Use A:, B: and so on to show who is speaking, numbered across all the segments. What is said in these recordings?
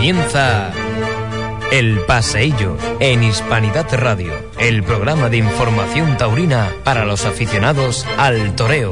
A: Comienza El Paseillo en Hispanidad Radio, el programa de información taurina para los aficionados al toreo.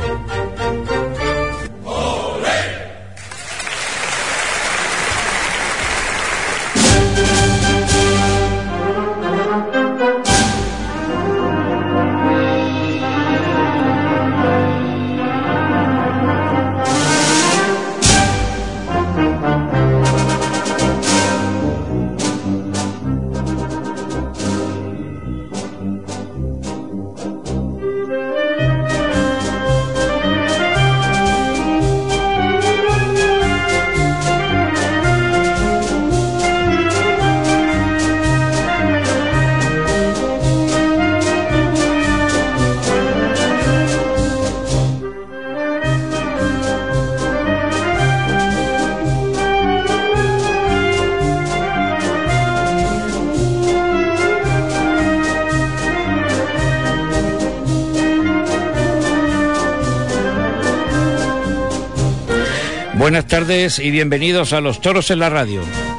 B: Buenas tardes y bienvenidos a Los Toros en la Radio.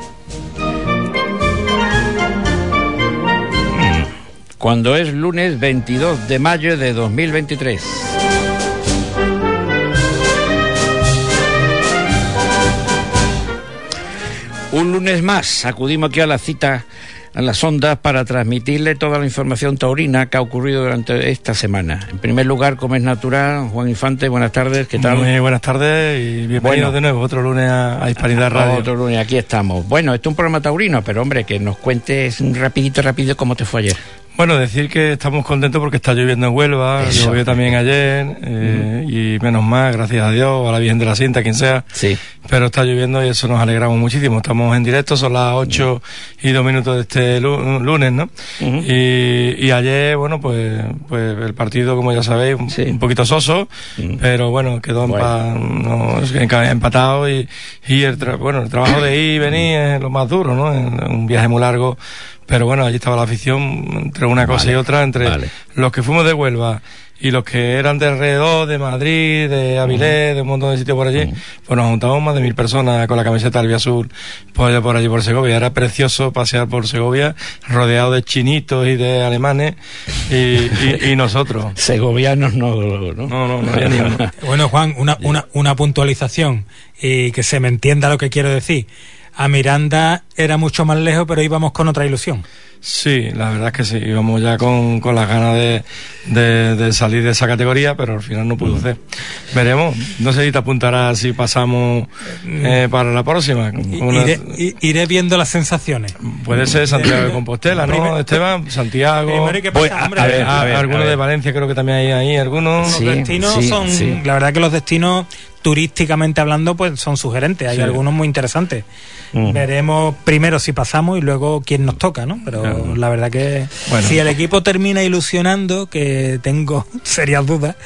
B: Cuando es lunes 22 de mayo de 2023. Un lunes más acudimos aquí a la cita a las ondas para transmitirle toda la información taurina que ha ocurrido durante esta semana. En primer lugar, como es natural, Juan Infante, buenas tardes, ¿qué tal?
C: Muy buenas tardes y bienvenidos de nuevo, otro lunes a Hispanidad Radio.
B: Otro lunes, aquí estamos. Bueno, esto es un programa taurino, pero hombre, que nos cuentes rapidito cómo te fue ayer.
C: Bueno, decir que estamos contentos porque está lloviendo en Huelva, llovió también ayer, y menos mal, gracias a Dios, a la Virgen de la Cinta, quien sea,
B: sí.
C: Pero está lloviendo y eso nos alegramos muchísimo. Estamos en directo, son las 8:02 de este lunes, ¿no? Y ayer, bueno, pues el partido, como ya sabéis, un poquito soso, pero bueno, quedó empatado y el trabajo de ir y venir es lo más duro, ¿no? Un viaje muy largo. Pero bueno, allí estaba la afición, entre una cosa y otra, entre los que fuimos de Huelva y los que eran de alrededor, de Madrid, de Avilés, de un montón de sitios por allí, pues nos juntamos más de 1000 personas con la camiseta albiazul por allí por Segovia. Era precioso pasear por Segovia, rodeado de chinitos y de alemanes, y nosotros.
B: Segovianos no había ni uno.
D: Bueno, Juan, una puntualización, y que se me entienda lo que quiero decir. A Miranda era mucho más lejos, pero íbamos con otra ilusión.
C: Sí, la verdad es que sí, íbamos ya con las ganas de salir de esa categoría, pero al final no pudo ser. Veremos, no sé si te apuntarás si pasamos para la próxima.
D: Iré viendo las sensaciones.
C: Puede ser Santiago de Compostela, ¿no, Esteban? Santiago.
D: ¿Qué pasa, hombre?
C: Algunos de Valencia creo que también hay ahí, algunos.
D: Los destinos son, la verdad que los destinos, turísticamente hablando, pues son sugerentes, hay algunos muy interesantes. Veremos primero si pasamos y luego quién nos toca, ¿no? Pero la verdad que si el equipo termina ilusionando, que tengo serias dudas,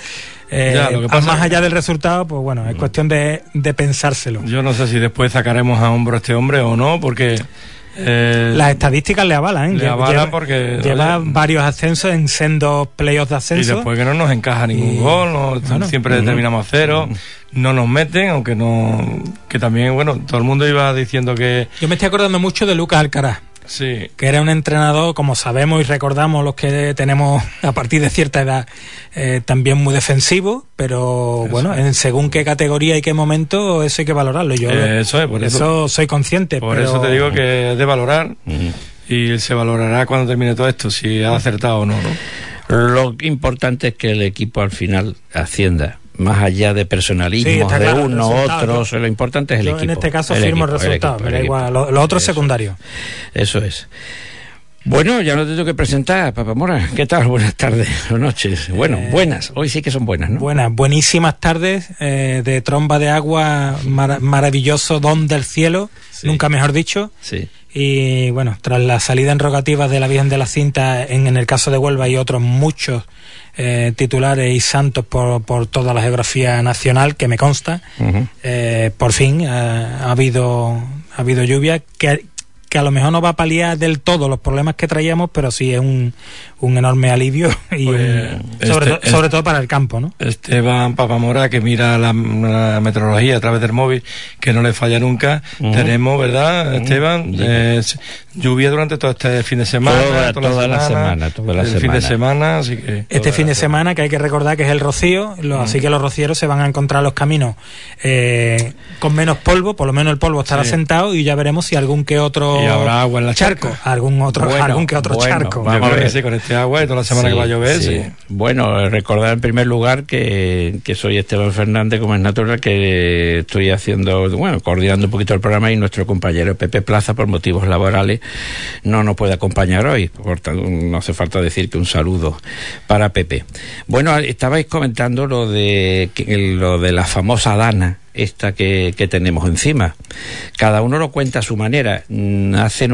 D: más allá del resultado, pues bueno, es cuestión de pensárselo.
C: Yo no sé si después sacaremos a hombro a este hombre o no, porque
D: las estadísticas le avalan,
C: Le avalan porque
D: lleva varios ascensos en sendos playoffs de ascenso.
C: Y después que no nos encaja ningún gol, siempre terminamos a cero, no nos meten, aunque no, que también, todo el mundo iba diciendo que...
D: Yo me estoy acordando mucho de Lucas Alcaraz.
C: Sí.
D: Que era un entrenador, como sabemos y recordamos los que tenemos a partir de cierta edad, también muy defensivo, pero en según qué categoría y qué momento, eso hay que valorarlo. Yo eso soy consciente.
C: Por eso te digo que es de valorar, y se valorará cuando termine todo esto, si ha acertado o no.
B: Lo importante es que el equipo al final ascienda. Más allá de personalismos de uno, otros, lo importante es el equipo.
D: En este caso firmo el resultado, me da igual, lo otro es secundario.
B: Eso es. Bueno, ya no te tengo que presentar, Papa Mora. ¿Qué tal? Buenas tardes o noches. Bueno, buenas. Hoy sí que son buenas, ¿no?
D: Buenísimas tardes, de tromba de agua, maravilloso don del cielo, nunca mejor dicho.
B: Sí.
D: Y tras la salida en rogativas de la Virgen de la Cinta, en el caso de Huelva y otros muchos titulares y santos por toda la geografía nacional, que me consta, por fin ha habido lluvia, que que a lo mejor no va a paliar del todo los problemas que traíamos, pero sí es un enorme alivio y sobre todo para el campo, ¿no?
C: Esteban Papamora, que mira la meteorología a través del móvil, que no le falla nunca. Tenemos, ¿verdad, Esteban? Lluvia durante todo este fin de semana, toda la semana. Fin de semana, así que
D: este fin de semana, que hay que recordar que es el rocío, así que los rocieros se van a encontrar los caminos con menos polvo, por lo menos el polvo estará sentado, y ya veremos si algún que otro
C: y habrá agua en la
D: charco, algún que otro charco.
C: Vamos a ver si con este agua y toda la semana que va a llover. Sí.
B: Bueno, recordar en primer lugar que soy Esteban Fernández, como es natural, que estoy coordinando un poquito el programa, y nuestro compañero Pepe Plaza, por motivos laborales, no nos puede acompañar hoy. Por tanto, no hace falta decir que un saludo para Pepe. Bueno, estabais comentando lo de la famosa Dana esta que tenemos encima. Cada uno lo cuenta a su manera. Hace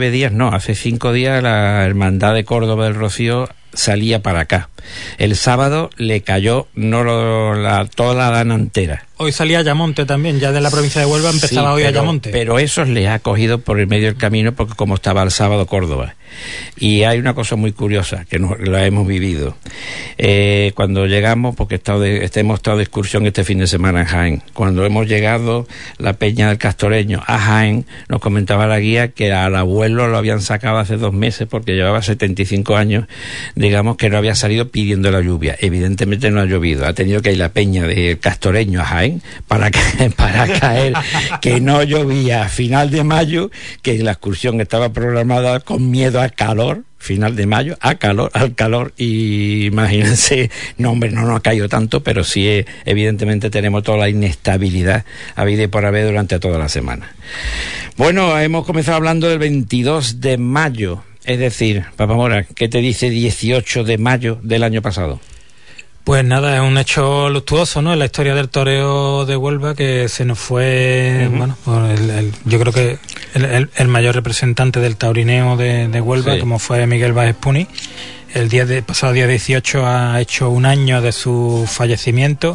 B: 5 días la Hermandad de Córdoba del Rocío salía para acá. El sábado le cayó toda la Dana entera.
D: Hoy salía Ayamonte también, ya de la provincia de Huelva empezaba hoy Ayamonte.
B: Pero eso les ha cogido por el medio del camino, porque como estaba el sábado Córdoba. Y hay una cosa muy curiosa, que la hemos vivido. Cuando llegamos, porque hemos estado de excursión este fin de semana en Jaén, cuando hemos llegado la Peña del Castoreño a Jaén, nos comentaba la guía que al abuelo lo habían sacado hace 2 meses, porque llevaba 75 años, digamos, que no había salido pidiendo la lluvia. Evidentemente no ha llovido, ha tenido que ir la Peña del Castoreño a Jaén para caer, que no llovía a final de mayo, que la excursión estaba programada con miedo al calor, final de mayo, al calor, y imagínense, no nos ha caído tanto, pero sí, evidentemente tenemos toda la inestabilidad habida y por haber durante toda la semana. Bueno, hemos comenzado hablando del 22 de mayo, es decir, Papamora, ¿qué te dice 18 de mayo del año pasado?
D: Pues nada, es un hecho luctuoso, ¿no? En la historia del toreo de Huelva, que se nos fue, yo creo que el mayor representante del taurineo de Huelva, como fue Miguel Báez Puni. Pasado día 18 ha hecho 1 año de su fallecimiento,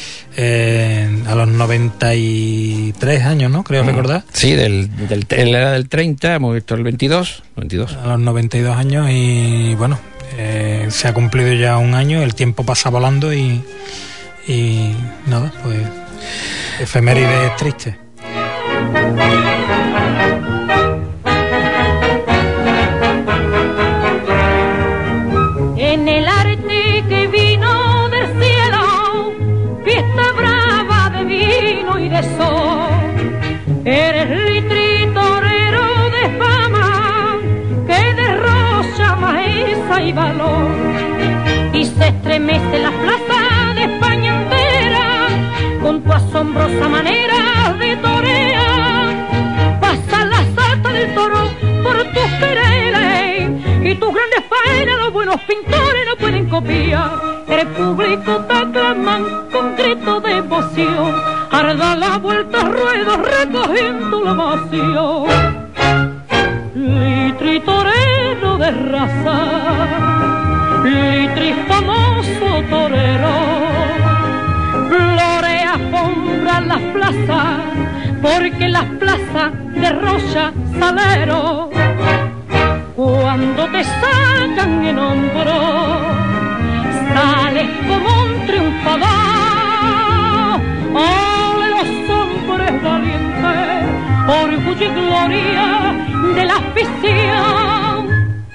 D: a los 93 años, ¿no? Creo recordar.
B: Sí, él era del 30, hemos visto el 22.
D: A los 92 años, y bueno, se ha cumplido ya 1 año, el tiempo pasa volando y nada, pues efeméride triste.
E: En el arte que vino del cielo, fiesta brava de vino y de sol, eres litri torero de fama que derrocha majeza y valor, y se estremece la plaza de España entera con tu asombrosa manera de torear. Pasa la salta del toro por tus quereres, y tus grandes faenas los buenos pintores no pueden copiar. El público te aclaman con grito de emoción, arda la vuelta ruedo recogiendo la ovación. Litri torero de raza, litri famoso torero, florea alfombra las plazas, porque las plazas derrocha salero. Cuando te sacan en hombro, sales como un triunfador. ¡Ole los hombres valientes, orgullo y gloria de la afición!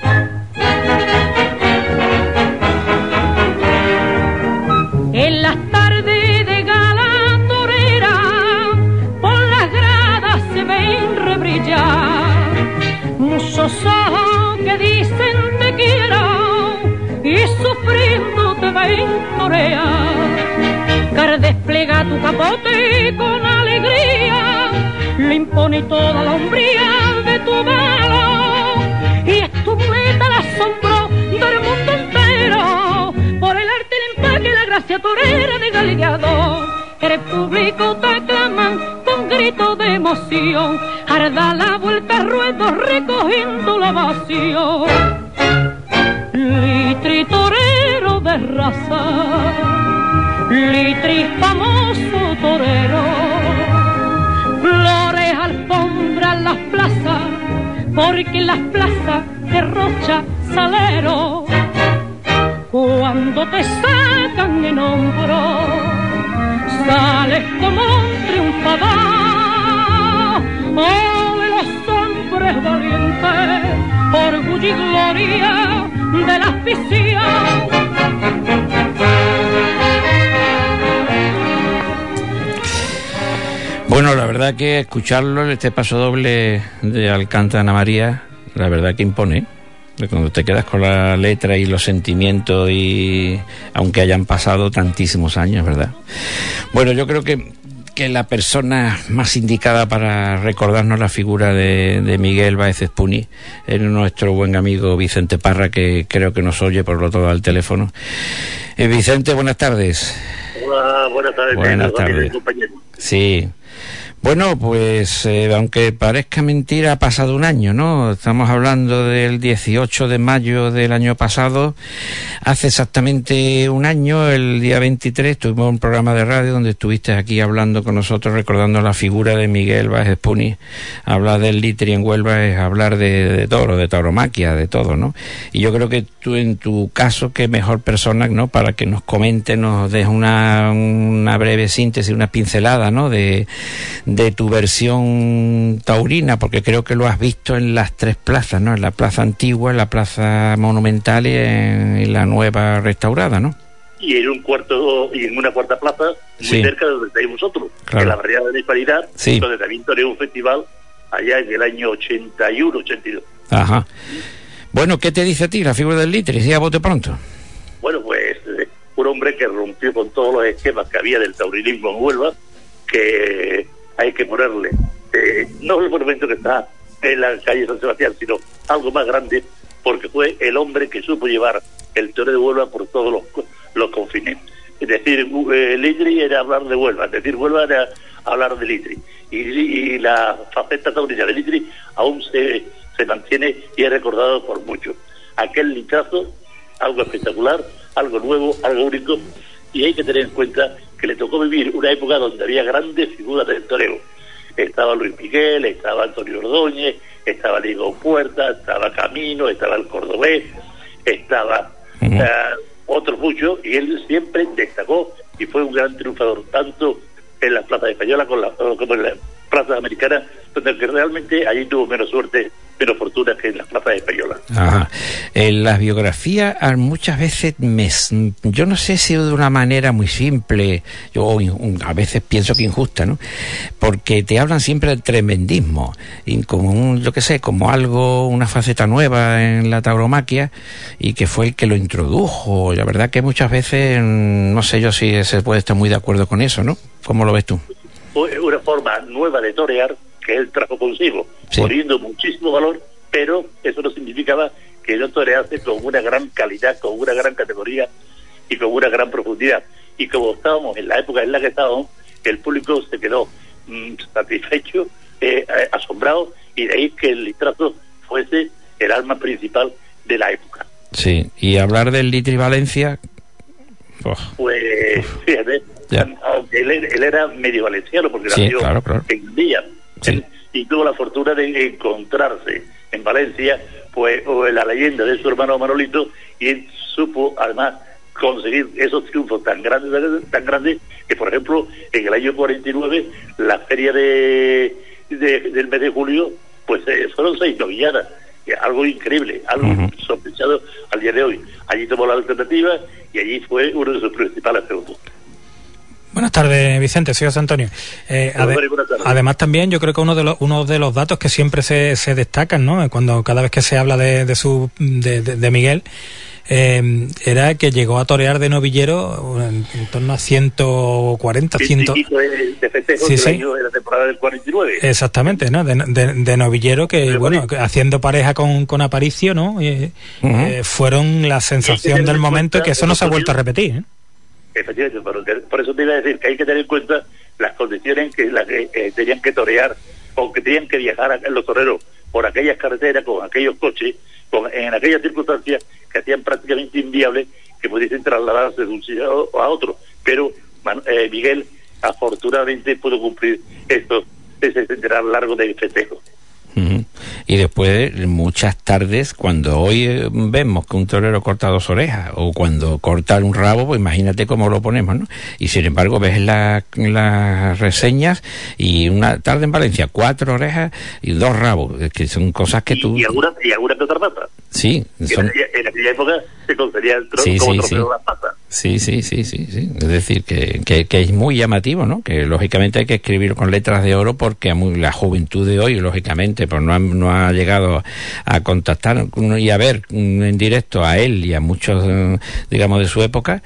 E: En las tardes de gala torera, por las gradas se ven rebrillar muchos ojos que dicen te quiero, y sufriendo te ven torear. Car despliega tu capote con alegría, le impone toda la hombría de tu valor, y es tu muleta el asombro del mundo entero, por el arte, el empaque, la gracia torera de galeado. El público te aclaman con grito de emoción, arda la vuelta ruedo recogiendo la ovación. Litri torero de raza, litri famoso torero, flores alfombran las plazas, porque en las plazas de Rocha Salero, cuando te sacan en hombro, sales como un triunfador. ¡Ole los hombres valientes, orgullo y gloria de la afición!
B: Bueno, la verdad que escucharlo, este paso doble de Alcántara Ana María, la verdad que impone. Cuando te quedas con la letra y los sentimientos, y aunque hayan pasado tantísimos años, ¿verdad? Bueno, yo creo que la persona más indicada para recordarnos la figura de Miguel Báez Espuny es nuestro buen amigo Vicente Parra, que creo que nos oye por lo todo al teléfono. Vicente, buenas tardes.
F: Hola, buenas tardes.
B: Buenas tardes. Sí. Bueno, pues aunque parezca mentira, ha pasado un año, ¿no? Estamos hablando del 18 de mayo del año pasado. Hace exactamente un año, el día 23, tuvimos un programa de radio donde estuviste aquí hablando con nosotros, recordando la figura de Miguel Báez Espuny. Hablar del litri en Huelva es hablar de toro, de tauromaquia, de todo, ¿no? Y yo creo que tú, en tu caso, qué mejor persona, ¿no?, para que nos comente, nos des una breve síntesis, una pincelada, ¿no?, de tu versión taurina, porque creo que lo has visto en las tres plazas, ¿no? En la plaza antigua, en la plaza monumental y en la nueva restaurada, ¿no?
F: Y en una cuarta plaza, muy cerca de donde estáis vosotros, claro, en la barriada de la Hispanidad, donde también toreó un festival allá en el año 81, 82. Ajá.
B: Bueno, ¿qué te dice a ti la figura del litri? ¿Sí, a bote pronto?
F: Bueno, pues un hombre que rompió con todos los esquemas que había del taurinismo en Huelva, que hay que ponerle, no el monumento que está en la calle San Sebastián, sino algo más grande, porque fue el hombre que supo llevar el toreo de Huelva por todos los confines. Es decir, litri era hablar de Huelva, es decir, Huelva era hablar de litri. Y la faceta taurina de litri aún se mantiene y es recordado por muchos. Aquel litrazo, algo espectacular, algo nuevo, algo único, y hay que tener en cuenta que le tocó vivir una época donde había grandes figuras del toreo. Estaba Luis Miguel, estaba Antonio Ordóñez, estaba Diego Puerta, estaba Camino, estaba el Cordobés, estaba otros muchos, y él siempre destacó y fue un gran triunfador, tanto en las plazas españolas como en las plazas americanas, donde realmente allí tuvo menos suerte, menos fortuna que en las plazas españolas. Ajá.
B: En las biografías muchas veces yo no sé si de una manera muy simple, yo a veces pienso que injusta, ¿no?, porque te hablan siempre del tremendismo, y como como algo, una faceta nueva en la tauromaquia, y que fue el que lo introdujo. La verdad que muchas veces no sé yo si se puede estar muy de acuerdo con eso, ¿no? ¿Cómo lo ves tú?
F: Una forma nueva de torear que él trajo consigo, poniendo muchísimo valor, pero eso no significaba que no torease con una gran calidad, con una gran categoría y con una gran profundidad. Y como estábamos en la época en la que estábamos, el público se quedó satisfecho, asombrado, y de ahí que el litrazo fuese el alma principal de la época.
B: Sí, y hablar del Litri Valencia...
F: Pues, fíjate, aunque él era medio valenciano, porque nació en Villa, y tuvo la fortuna de encontrarse en Valencia, pues, la leyenda de su hermano Manolito, y él supo, además, conseguir esos triunfos tan grandes, que, por ejemplo, en el año 49, la feria del mes de julio, pues fueron 6 novilladas, algo increíble, algo sospechado al día de hoy. Allí tomó la alternativa y allí fue uno de sus principales triunfos.
D: Buenas tardes, Vicente, soy José Antonio. Además también yo creo que uno de los datos que siempre se destacan, ¿no?, cada vez que se habla de Miguel, era que llegó a torear de novillero en torno a 140, 100...
F: de festejo del año de la temporada del 49.
D: Exactamente, ¿no? De novillero que, bueno, haciendo pareja con Aparicio, ¿no? Fueron la sensación del momento, y que eso no se ha vuelto a repetir, ¿eh?
F: Efectivamente, por eso te iba a decir que hay que tener en cuenta las condiciones en las que tenían que torear, o que tenían que viajar los toreros por aquellas carreteras, con aquellos coches, en aquellas circunstancias que hacían prácticamente inviable que pudiesen trasladarse de un sitio a otro. Pero Miguel afortunadamente pudo cumplir ese centenar largo de festejos.
B: Y después, muchas tardes, cuando hoy vemos que un torero corta 2 orejas, o cuando corta un rabo, pues imagínate cómo lo ponemos, ¿no? Y sin embargo, ves las reseñas, y una tarde en Valencia, 4 orejas y 2 rabos, que son cosas que tú...
F: Y algunas que otra pata.
B: Sí.
F: En aquella época se concedía el trono como trofeo de las patas.
B: Sí. Es decir, que es muy llamativo, ¿no? Que lógicamente hay que escribir con letras de oro, porque la juventud de hoy, lógicamente, pues no ha llegado a contactar y a ver en directo a él y a muchos, digamos, de su época,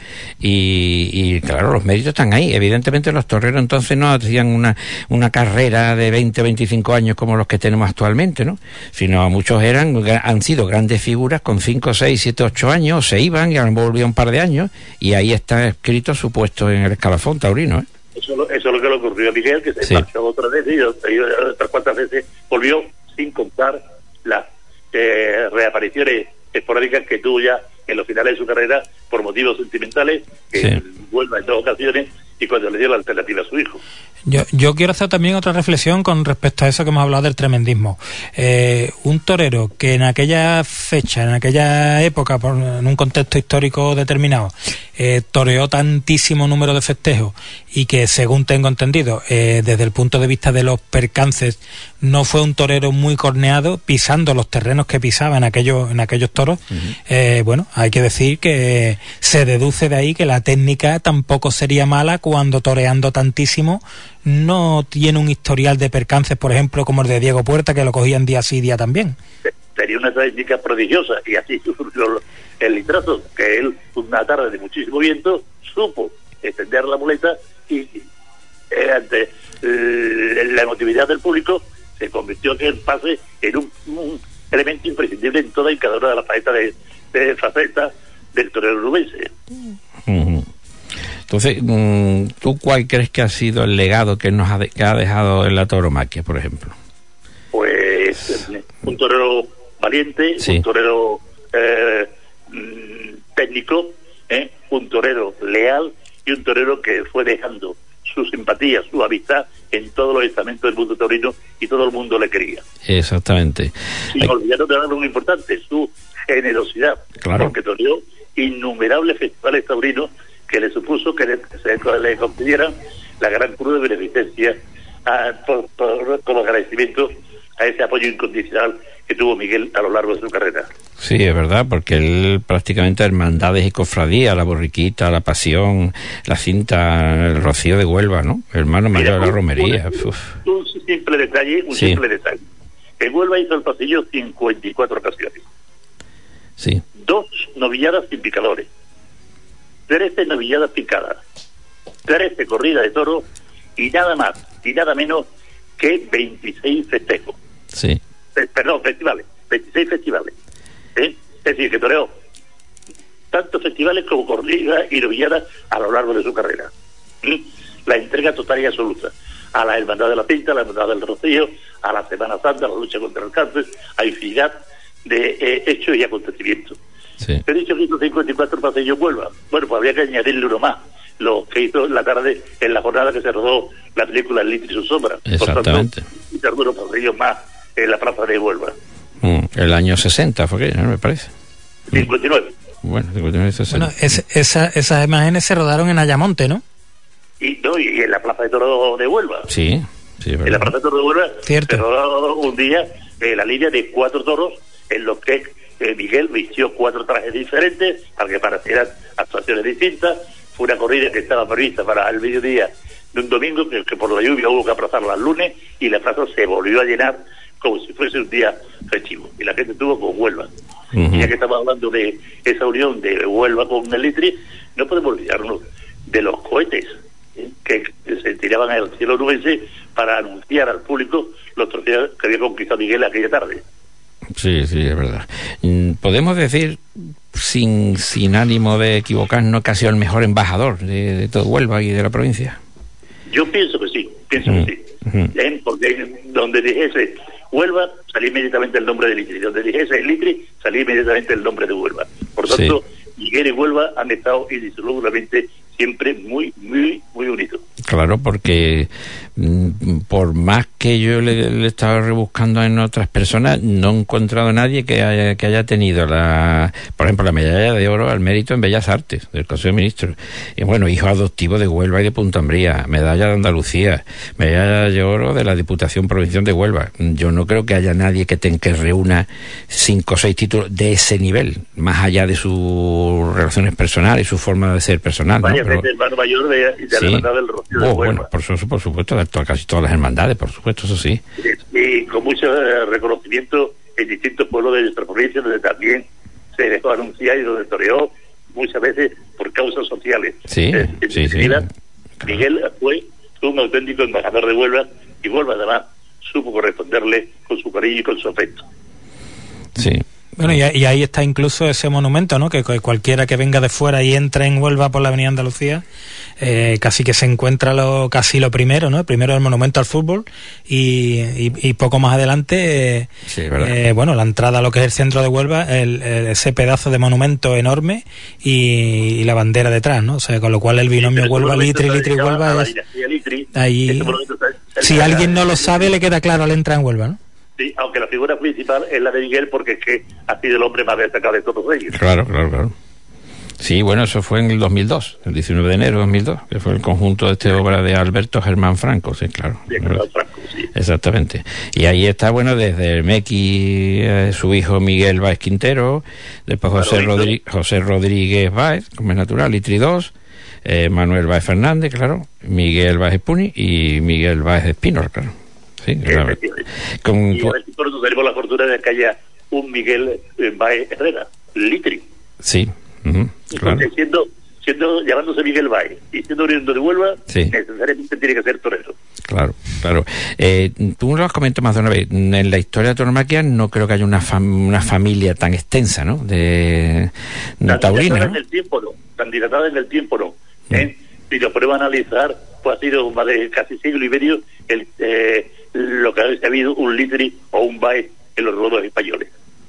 B: y claro, los méritos están ahí. Evidentemente los toreros entonces no hacían una carrera de 20 o 25 años como los que tenemos actualmente, ¿no? Sino muchos han sido grandes figuras con 5, 6, 7, 8 años, se iban y han volvido un par de años, y ahí está escrito su puesto en el escalafón taurino, ¿eh?
F: Eso es lo que le ocurrió a Miguel, que se marchó otra vez y otras cuantas veces volvió, sin contar las reapariciones esporádicas que tuvo ya en los finales de su carrera por motivos sentimentales, que vuelva en 2 ocasiones, y cuando le dio la alternativa a su hijo.
D: Yo quiero hacer también otra reflexión con respecto a eso que hemos hablado del tremendismo. Un torero que en aquella fecha, en aquella época, en un contexto histórico determinado, toreó tantísimo número de festejos, y que, según tengo entendido, desde el punto de vista de los percances, no fue un torero muy corneado, pisando los terrenos que pisaba en aquellos toros. Bueno, hay que decir que se deduce de ahí que la técnica tampoco sería mala, cuando toreando tantísimo no tiene un historial de percances, por ejemplo, como el de Diego Puerta, que lo cogían día sí, día también.
F: Sería una técnica prodigiosa, y así surgió el litrazo, que él, una tarde de muchísimo viento, supo extender la muleta, y ante la emotividad del público se convirtió aquel pase en un elemento imprescindible en toda y cada una de las facetas del torero uruguayense.
B: Entonces, ¿tú cuál crees que ha sido el legado que que ha dejado en la tauromaquia, por ejemplo?
F: Pues un torero valiente, un torero técnico, un torero leal, y un torero que fue dejando su simpatía, su amistad en todos los estamentos del mundo taurino, y todo el mundo le quería.
B: Exactamente.
F: Y olvidando de algo muy importante, su generosidad, porque toreó innumerables festivales taurinos que le supuso que le concedieran la gran cruz de beneficencia como agradecimiento a ese apoyo incondicional que tuvo Miguel a lo largo de su carrera.
B: Sí, es verdad, porque él prácticamente hermandades y cofradías, la borriquita, la pasión, la cinta, el Rocío de Huelva, ¿no? Hermano mayor de la romería.
F: Un simple detalle, simple detalle. En Huelva hizo el pasillo 54 ocasiones.
B: Sí.
F: 2 novilladas sin picadores, 13 novilladas picadas, 13 corridas de toros, y nada más y nada menos que 26 festejos.
B: Sí.
F: Perdón, festivales, 26 festivales. Es decir, que toreó tantos festivales como corridas y novilladas a lo largo de su carrera. La entrega total y absoluta a la Hermandad de la Pinta, a la Hermandad del Rocío, a la Semana Santa, a la lucha contra el cáncer, a infinidad de hechos y acontecimientos.
B: Sí.
F: He dicho que hizo 54 pasillos Huelva. Bueno, pues habría que añadirle uno más, lo que hizo la tarde en la jornada que se rodó la película El Litri y su sombra.
B: Exactamente.
F: Y algunos pasillos más en la plaza de Huelva.
B: El año 60 fue que, ¿no? Me parece.
F: 59.
B: Bueno, 59, 60.
D: Bueno, esas imágenes se rodaron en Ayamonte, ¿no?
F: Y en la plaza de Toro de Huelva.
B: Sí,
F: en la plaza de Toro de Huelva.
D: Cierto.
F: Se rodó un día la línea de 4 toros, en los que Miguel vistió 4 trajes diferentes para que parecieran actuaciones distintas. Fue una corrida que estaba prevista para el mediodía de un domingo, que por la lluvia hubo que aplazarla al lunes, y la plaza se volvió a llenar como si fuese un día festivo, y la gente estuvo con Huelva. Y ya que estamos hablando de esa unión de Huelva con el Litri, no podemos olvidarnos de los cohetes que se tiraban al cielo uruguayense para anunciar al público los trofeos que había conquistado Miguel aquella tarde.
B: Sí, es verdad. Podemos decir, sin ánimo de equivocarnos, que ha sido el mejor embajador de todo Huelva y de la provincia.
F: Yo pienso que sí, porque donde dijese Huelva, salía inmediatamente el nombre de Litri. Donde dijese Litri, salía inmediatamente el nombre de Huelva. Por tanto, Miguel y Huelva han estado indisolublemente siempre muy, muy, muy unidos.
B: Claro, porque por más que yo le estaba rebuscando en otras personas, no he encontrado a nadie que haya tenido por ejemplo, la medalla de oro al mérito en Bellas Artes del Consejo de Ministros. Y bueno, hijo adoptivo de Huelva y de Punta Umbría, medalla de Andalucía, medalla de oro de la Diputación Provincial de Huelva. Yo no creo que haya nadie que reúna 5 o 6 títulos de ese nivel, más allá de sus relaciones personales y su forma de ser personal, ¿no?
F: Varias veces hermano mayor de la Hermandad del Rocío de Huelva. Bueno,
B: por supuesto, de casi todas las hermandades, por supuesto, eso sí.
F: Y con mucho reconocimiento en distintos pueblos de nuestra provincia, donde también se dejó anunciar y donde toreó muchas veces por causas sociales.
B: Sí.
F: Miguel fue un auténtico embajador de Huelva, y Huelva además supo corresponderle con su cariño y con su afecto.
B: Sí.
D: Bueno, y ahí está incluso ese monumento, ¿no? Que cualquiera que venga de fuera y entre en Huelva por la Avenida Andalucía, casi que se encuentra lo primero, ¿no? Primero el monumento al fútbol y poco más adelante, bueno, la entrada a lo que es el centro de Huelva, ese pedazo de monumento enorme y la bandera detrás, ¿no? O sea, con lo cual el binomio Huelva-Litri, Litri-Huelva es... Ahí, si alguien no lo sabe, le queda claro al entrar en Huelva, ¿no?
F: Sí, aunque la figura principal es la de Miguel, porque es que ha sido el hombre más destacado de todos ellos.
B: Claro. Sí, bueno, eso fue en el 2002, el 19 de enero de 2002, que fue el conjunto de esta obra de Alberto Germán Franco, sí, claro.
F: Franco, sí.
B: Exactamente. Y ahí está, bueno, desde Mequi, su hijo Miguel Báez Quintero, después José Rodríguez Báez, como es natural, Litri 2, Manuel Báez Fernández, claro, Miguel Báez Puni y Miguel Báez Espínol, claro. Sí,
F: y por eso tenemos la fortuna de que haya un Miguel Báez Herrera, Litri.
B: Sí, claro.
F: Llamándose Miguel Báez y siendo oriundo de Huelva, necesariamente tiene que ser torero.
B: Claro. Tú lo has comentado más de una vez. En la historia de tauromaquia no creo que haya una familia tan extensa, ¿no? De taurina, ¿no?
F: Tan dilatada en el tiempo, ¿no? Si lo prueba a analizar, pues ha sido más de casi siglo y medio lo que ha habido un Litri o un Báez en los ruedos españoles.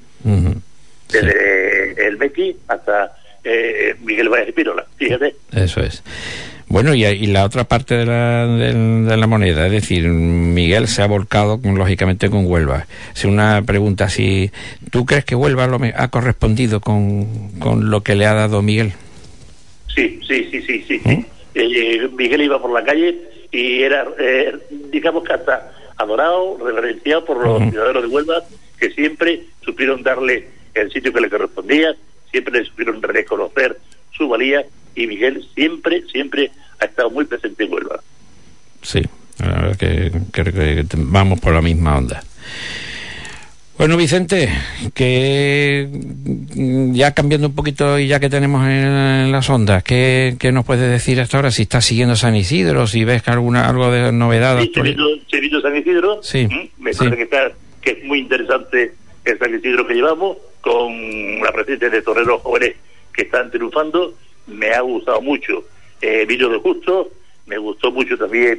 F: Desde el Mequi hasta Miguel Báez Espínola, fíjate.
B: Eso es. Bueno, y la otra parte de la moneda, es decir, Miguel se ha volcado lógicamente con Huelva. Es una pregunta, si ¿tú crees que Huelva ha correspondido con lo que le ha dado Miguel?
F: Sí. Miguel iba por la calle y era, digamos que hasta adorado, reverenciado por los ciudadanos de Huelva, que siempre supieron darle el sitio que le correspondía, siempre le supieron reconocer su valía, y Miguel siempre ha estado muy presente en Huelva.
B: Sí, la verdad que creo que vamos por la misma onda. Bueno, Vicente, que ya cambiando un poquito y ya que tenemos en las ondas, ¿qué nos puedes decir hasta ahora? Si estás siguiendo San Isidro, si ves que algo de novedad.
F: Sí, he visto San Isidro.
B: Sí.
F: Me parece que es muy interesante el San Isidro que llevamos, con la presencia de toreros jóvenes que están triunfando. Me ha gustado mucho Vino de Justo, me gustó mucho también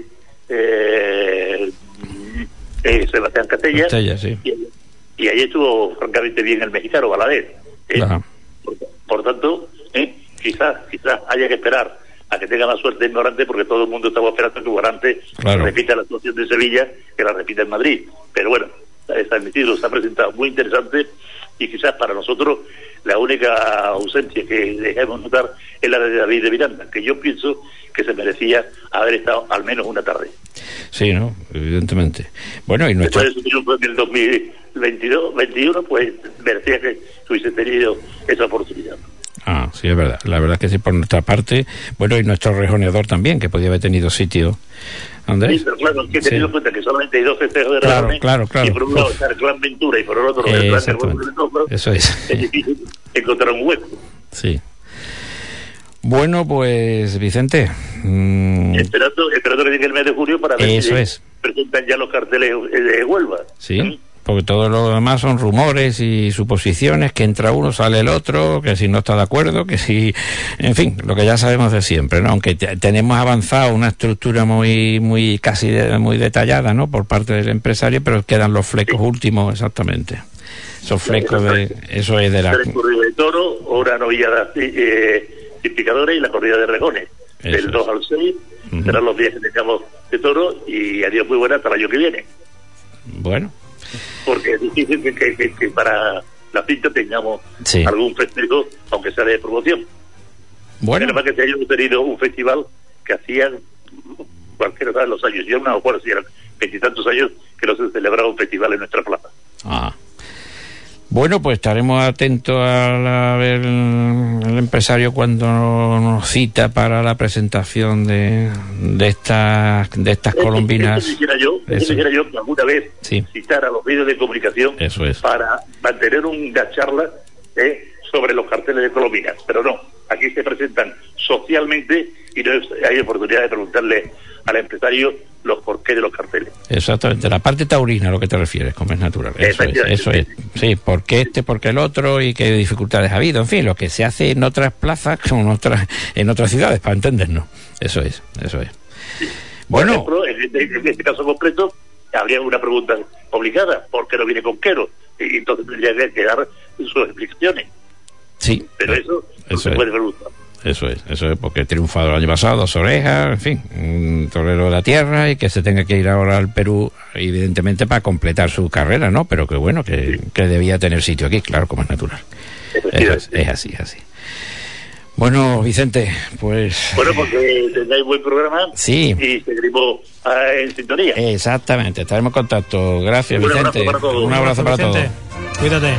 F: Sebastián Castella,
B: sí.
F: Y ahí estuvo francamente bien el mexicano Valadez. Por tanto, quizás haya que esperar a que tenga más suerte ignorante, porque todo el mundo estaba esperando que Guarante repita la actuación de Sevilla, que la repita en Madrid. Pero bueno, San Isidro se ha presentado muy interesante, y quizás para nosotros la única ausencia que dejemos notar es la de David de Miranda, que yo pienso que se merecía haber estado al menos una tarde.
B: Sí, ¿no? Evidentemente. Bueno, y
F: nuestro... Después de su triunfo en el 2021, pues merecía que hubiese tenido esa oportunidad.
B: Ah, sí, es verdad. La verdad es que sí, por nuestra parte. Bueno, y nuestro rejoneador también, que podía haber tenido sitio. ¿Andrés?
F: Sí, pero claro, hay que tener en cuenta que solamente hay 2 festejos de rejones.
B: Claro.
F: Y por un lado está el Clan Ventura y por el otro el Clan Hermoso.
B: Eso es.
F: Es difícil encontrar un hueco.
B: Sí. Bueno, pues, Vicente.
F: Esperando que llegue el mes de julio para ver si presentan ya los carteles de Huelva.
B: Sí. Porque todo lo demás son rumores y suposiciones, que entra uno, sale el otro, que si no está de acuerdo, que si... En fin, lo que ya sabemos de siempre, ¿no? Aunque tenemos avanzado una estructura muy detallada, ¿no? Por parte del empresario, pero quedan los flecos últimos, exactamente. Esos flecos eso es de la...
F: El corrida de toro, una novillada sin picadores y la corrida de rejones. del 2 al 6, serán los días que tengamos de toro, y adiós, muy buena hasta el año que viene.
B: Bueno.
F: Porque es difícil que para la cinta tengamos algún festejo, aunque sea de promoción.
B: Bueno.
F: Además que se haya tenido un festival que hacían cualquiera de los años, yo no me acuerdo si eran 20 y tantos años que no se celebraba un festival en nuestra plaza.
B: Bueno, pues estaremos atentos a ver el empresario cuando nos cita para la presentación de estas colombinas.
F: Quisiera yo que alguna vez citar a los medios de comunicación para mantener una charla sobre los carteles de colombinas, pero no, aquí se presentan socialmente y no hay oportunidad de preguntarle al empresario los porqués de los carteles.
B: Exactamente, la parte taurina a lo que te refieres, como es natural. Eso es. Sí, por qué por qué el otro y qué dificultades ha habido, en fin, lo que se hace en otras plazas como en otras ciudades, para entendernos. Eso es.
F: Sí. Bueno, por ejemplo, en este caso concreto, habría una pregunta obligada: ¿por qué no viene Conquero? Y entonces tendría que dar sus explicaciones.
B: Sí.
F: Pero eso no se puede preguntar.
B: Eso es, porque triunfado el año pasado, 2 orejas, en fin, un torero de la tierra, y que se tenga que ir ahora al Perú, evidentemente para completar su carrera, ¿no? Pero que bueno, que debía tener sitio aquí, claro, como es natural. Es así. Bueno, Vicente, pues...
F: Bueno, porque tengáis buen programa y seguiremos en sintonía.
B: Exactamente, estaremos en contacto. Gracias, Vicente. Un abrazo para todos.
D: Cuídate.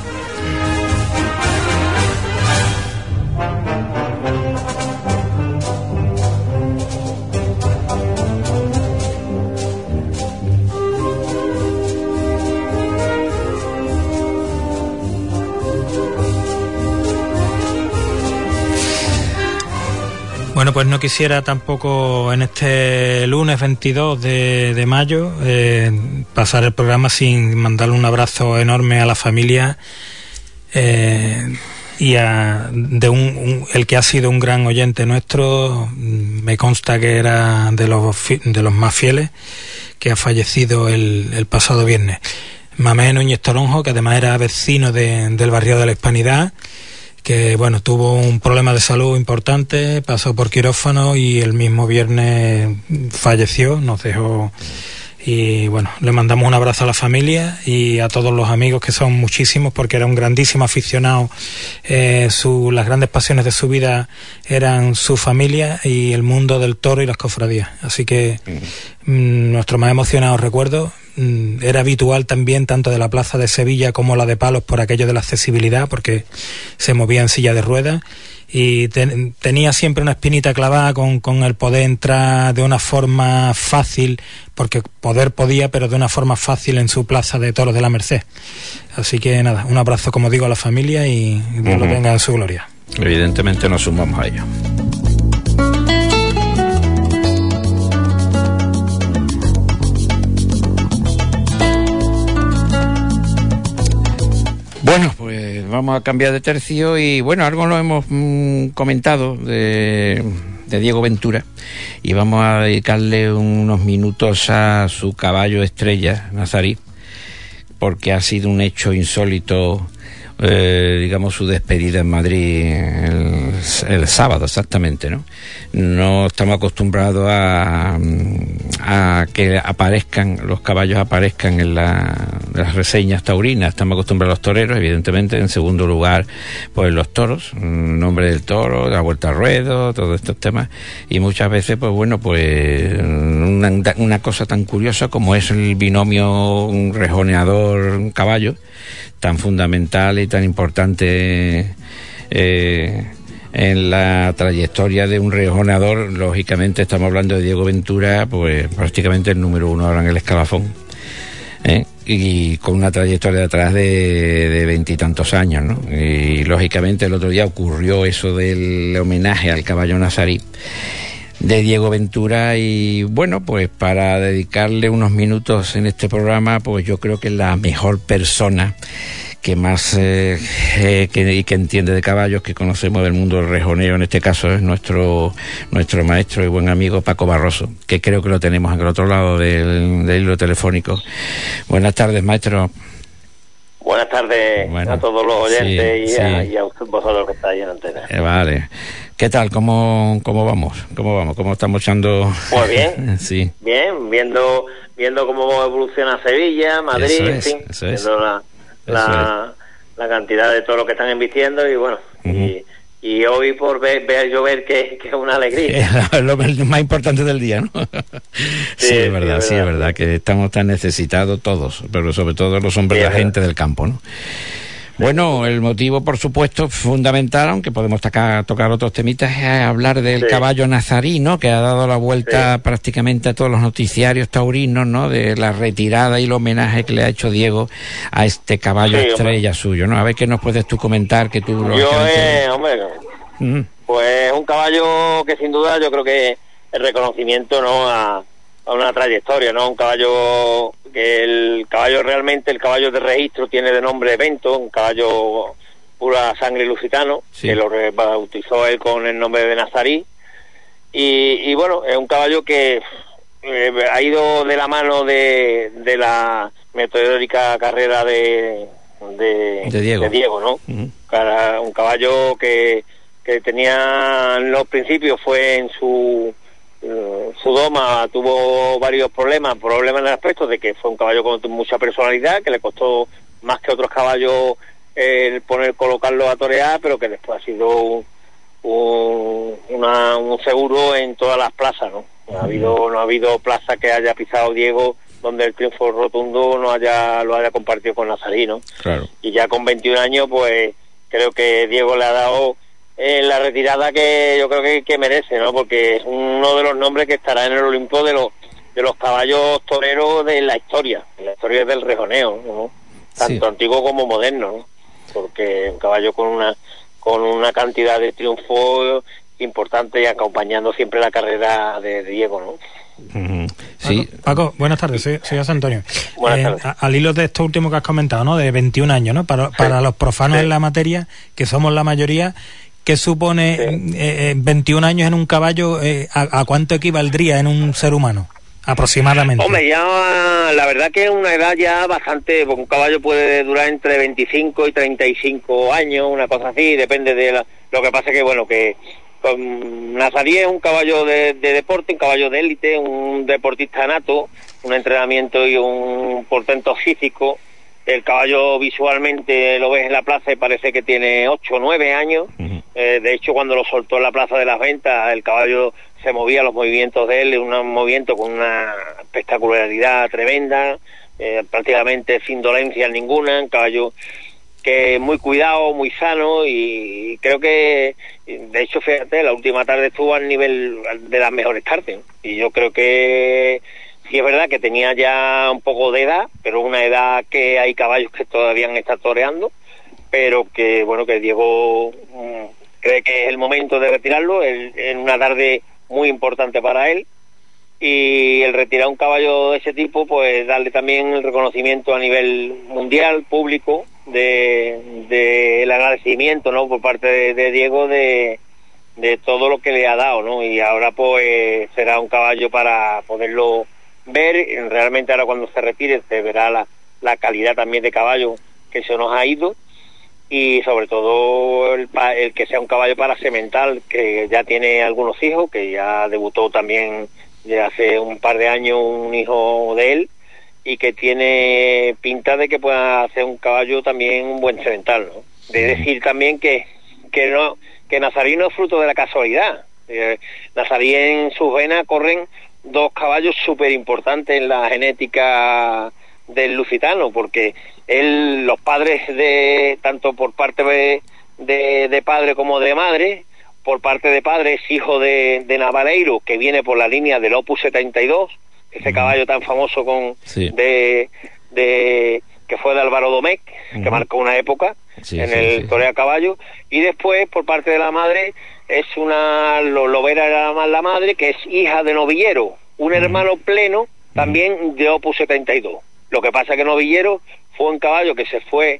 D: Bueno, pues no quisiera tampoco en este lunes 22 de mayo pasar el programa sin mandarle un abrazo enorme a la familia y el que ha sido un gran oyente nuestro. Me consta que era de los más fieles, que ha fallecido el pasado viernes. Mamé Núñez Toronjo, que además era vecino del barrio de la Hispanidad, que bueno, tuvo un problema de salud importante, pasó por quirófano y el mismo viernes falleció, nos dejó. Y bueno, le mandamos un abrazo a la familia y a todos los amigos, que son muchísimos, porque era un grandísimo aficionado. Las grandes pasiones de su vida eran su familia y el mundo del toro y las cofradías. Así que nuestro más emocionado recuerdo. Era habitual también, tanto de la plaza de Sevilla como la de Palos, por aquello de la accesibilidad, porque se movía en silla de ruedas, y tenía siempre una espinita clavada con el poder entrar de una forma fácil, porque poder podía, pero de una forma fácil, en su plaza de toros de la Merced. Así que nada, un abrazo, como digo, a la familia, y Dios lo tenga en su gloria.
B: Evidentemente nos sumamos a ello. Bueno, pues vamos a cambiar de tercio y bueno, algo lo hemos comentado de Diego Ventura, y vamos a dedicarle unos minutos a su caballo estrella, Nazarí, porque ha sido un hecho insólito, digamos, su despedida en Madrid el sábado, exactamente, ¿no? No estamos acostumbrados a que los caballos aparezcan en las reseñas taurinas. Estamos acostumbrados a los toreros, evidentemente. En segundo lugar, pues los toros, nombre del toro, la vuelta al ruedo, todos estos temas. Y muchas veces, pues bueno, pues una cosa tan curiosa como es el binomio rejoneador-caballo, tan fundamental y tan importante en la trayectoria de un rejoneador. Lógicamente estamos hablando de Diego Ventura, pues prácticamente el número 1 ahora en el escalafón, y con una trayectoria de atrás de 20 y tantos años, ¿no? Y lógicamente el otro día ocurrió eso del homenaje al caballo nazarí de Diego Ventura, y bueno, pues para dedicarle unos minutos en este programa, pues yo creo que la mejor persona que más que entiende de caballos, que conocemos del mundo del rejoneo, en este caso es nuestro maestro y buen amigo Paco Barroso, que creo que lo tenemos al otro lado del hilo telefónico. Buenas tardes, maestro.
G: Buenas tardes a todos los oyentes y a vosotros que estáis en antena.
B: Vale. ¿Qué tal? ¿Cómo vamos? ¿Cómo estamos echando?
G: Pues bien.
B: Sí.
G: Bien, viendo cómo evoluciona Sevilla, Madrid, en fin, viendo la cantidad de todo lo que están invirtiendo y bueno, y hoy por ver llover que es una alegría.
B: Es lo más importante del día, ¿no? Sí, es verdad que estamos tan necesitados todos, pero sobre todo los hombres y la gente del campo, ¿no? Bueno, el motivo, por supuesto, fundamental, aunque podemos tocar otros temitas, es hablar del caballo nazarí, ¿no? Que ha dado la vuelta prácticamente a todos los noticiarios taurinos, ¿no? De la retirada y el homenaje que le ha hecho Diego a este caballo estrella suyo, ¿no? A ver qué nos puedes tú comentar, que tú...
G: Pues es un caballo que sin duda yo creo que el reconocimiento, ¿no? A una trayectoria, ¿no? Un caballo que el caballo de registro tiene de nombre Bento, un caballo pura sangre lusitano, que lo bautizó él con el nombre de Nazarí, y bueno, es un caballo que ha ido de la mano de la meteórica carrera de Diego, ¿no? Un caballo que tenía en los principios, fue en su doma, tuvo varios problemas en el aspecto de que fue un caballo con mucha personalidad, que le costó más que otros caballos colocarlo a torear, pero que después ha sido un seguro en todas las plazas, ¿no? No ha habido plaza que haya pisado Diego donde el triunfo rotundo lo haya compartido con Nazarí, ¿no? Claro. Y ya con 21 años, pues creo que Diego le ha dado la retirada que yo creo que merece, ¿no? Porque es uno de los nombres que estará en el Olimpo de los caballos toreros de la historia del rejoneo, ¿no? Tanto antiguo como moderno, ¿no? Porque un caballo con una cantidad de triunfo importante y acompañando siempre la carrera de Diego, ¿no?
D: Sí. Paco, buenas tardes, soy José Antonio.
G: Buenas tardes.
D: Al hilo de esto último que has comentado, ¿no? De 21 años, ¿no? Para los profanos en la materia, que somos la mayoría, ¿qué supone 21 años en un caballo? ¿A cuánto equivaldría en un ser humano? Aproximadamente.
G: Hombre, ya la verdad que es una edad ya bastante, porque un caballo puede durar entre 25 y 35 años, una cosa así, depende de lo que pasa que, bueno, que Nazarí es un caballo de deporte, un caballo de élite, un deportista nato, un entrenamiento y un portento físico. El caballo visualmente lo ves en la plaza y parece que tiene 8 o 9 años. De hecho, cuando lo soltó en la Plaza de las Ventas, el caballo se movía, los movimientos de él, un movimiento con una espectacularidad tremenda, prácticamente sin dolencia ninguna, un caballo que es muy cuidado, muy sano, y creo que, de hecho, fíjate, la última tarde estuvo al nivel de las mejores tardes, y yo creo que sí es verdad que tenía ya un poco de edad, pero una edad que hay caballos que todavía han estado toreando, pero que, bueno, que Diego cree que es el momento de retirarlo en una tarde muy importante para él, y el retirar un caballo de ese tipo, pues darle también el reconocimiento a nivel mundial, público, de el agradecimiento, ¿no? Por parte de Diego de todo lo que le ha dado, ¿no? Y ahora pues será un caballo para poderlo ver. Realmente ahora cuando se retire se verá la calidad también de caballo que se nos ha ido, y sobre todo el que sea un caballo para semental, que ya tiene algunos hijos, que ya debutó también ya hace un par de años un hijo de él, y que tiene pinta de que pueda hacer un caballo también un buen semental, ¿no? De decir también que Nazarí no es fruto de la casualidad. Nazarí, en sus venas corren dos caballos súper importantes en la genética del lusitano, porque los padres tanto por parte de padre como de madre, por parte de padre es hijo de Navaleiro, que viene por la línea del Opus 72, ese caballo tan famoso que fue de Álvaro Domecq, que marcó una época el toreo a caballo, y después por parte de la madre es Lovera era la madre, que es hija de Novillero, un hermano pleno también de Opus 72. Lo que pasa que Novillero fue un caballo que se fue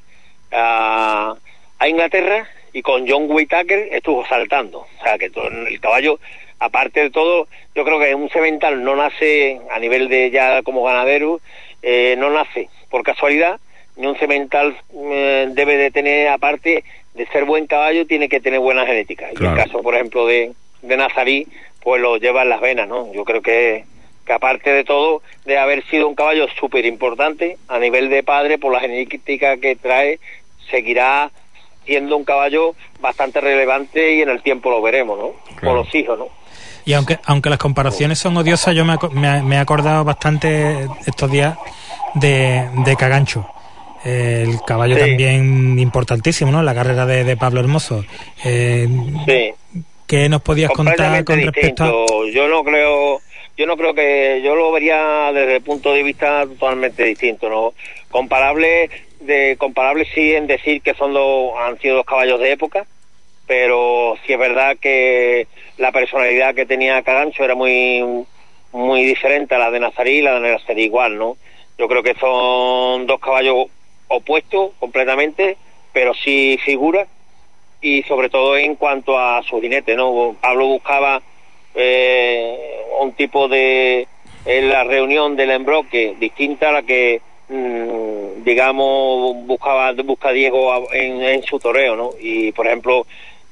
G: a Inglaterra y con John Whittaker estuvo saltando. O sea, que el caballo, aparte de todo, yo creo que un semental no nace a nivel de ya como ganadero, no nace por casualidad, un semental debe de tener, aparte de ser buen caballo, tiene que tener buena genética. Claro. Y el caso, por ejemplo, de Nazarí, pues lo lleva en las venas, ¿no? Yo creo que aparte de todo, de haber sido un caballo súper importante a nivel de padre, por la genética que trae, seguirá siendo un caballo bastante relevante y en el tiempo lo veremos, ¿no? Claro. Por los hijos, ¿no?
D: Y aunque las comparaciones son odiosas, yo me he acordado bastante estos días de Cagancho. El caballo también importantísimo, ¿no? La carrera de Pablo Hermoso.
G: Sí.
D: ¿Qué nos podías contar con respecto a...?
G: Yo no creo que... Yo lo vería desde el punto de vista totalmente distinto, ¿no? Comparable sí en decir que han sido dos caballos de época, pero sí es verdad que la personalidad que tenía Cagancho era muy muy diferente a la de Nazarí, y la de Nazarí igual, ¿no? Yo creo que son dos caballos opuestos completamente, pero sí figuras, y sobre todo en cuanto a su jinete, ¿no? Pablo buscaba un tipo de... en la reunión del embroque distinta a la que digamos busca Diego en su toreo, ¿no? Y por ejemplo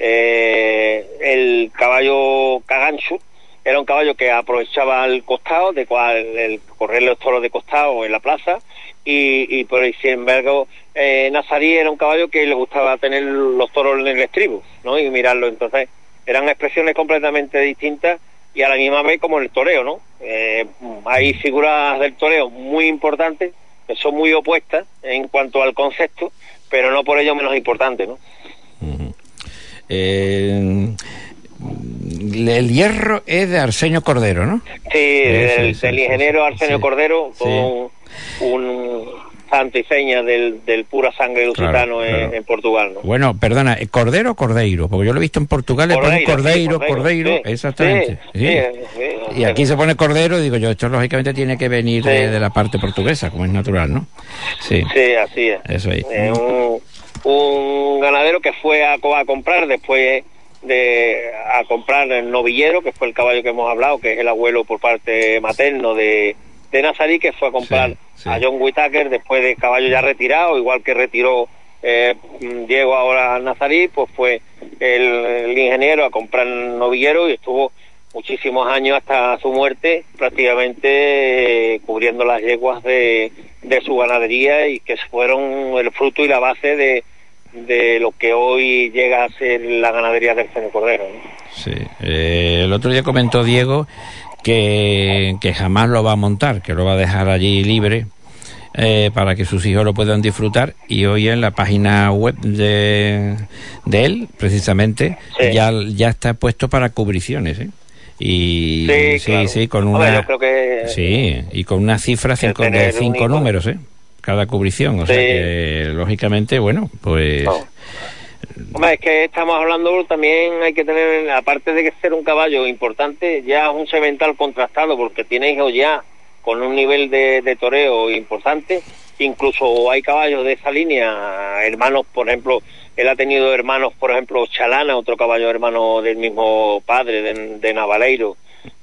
G: el caballo Cagancho era un caballo que aprovechaba el costado, el correr los toros de costado en la plaza, y por sin embargo Nazarí era un caballo que le gustaba tener los toros en el estribo, ¿no? Y mirarlo. Entonces eran expresiones completamente distintas y a la misma vez como en el toreo, ¿no? Hay figuras del toreo muy importantes que son muy opuestas en cuanto al concepto, pero no por ello menos importantes, ¿no?
B: Uh-huh. El hierro es de Arsenio Cordero, ¿no?
G: Sí, del ingeniero Arsenio Cordero, con un santo y seña del pura sangre lusitano, claro. En Portugal, ¿no?
B: Bueno, perdona, ¿Cordero o Cordeiro? Porque yo lo he visto en Portugal, le ponen Cordeiro, sí, exactamente. Sí. Y aquí se pone Cordero, digo yo, esto lógicamente tiene que venir de la parte portuguesa, como es natural, ¿no?
G: Sí, así es.
B: Eso ahí.
G: Un ganadero que fue a comprar después a comprar el novillero, que fue el caballo que hemos hablado, que es el abuelo por parte materno de Nazarí, que fue a comprar a John Whittaker después de caballo ya retirado, igual que retiró Diego ahora Nazarí, pues fue el ingeniero a comprar el novillero y estuvo muchísimos años hasta su muerte prácticamente cubriendo las yeguas de su ganadería, y que fueron el fruto y la base de lo que hoy llega a ser la ganadería del Arsenio Cordero, ¿no?
B: Sí. El otro día comentó Diego que jamás lo va a montar, que lo va a dejar allí libre para que sus hijos lo puedan disfrutar, y hoy en la página web de él precisamente ya está puesto para cubriciones, y
G: claro.
B: Con una
G: yo creo que
B: y con una cifra de 5 números, cada cubrición, o sea que lógicamente, bueno, pues
G: Hombre, es que estamos hablando, también hay que tener, aparte de que ser un caballo importante, ya es un semental contrastado, porque tiene hijos ya con un nivel de toreo importante. Incluso hay caballos de esa línea, hermanos, por ejemplo, él ha tenido hermanos, por ejemplo, Chalana, otro caballo hermano del mismo padre, de Navaleiro,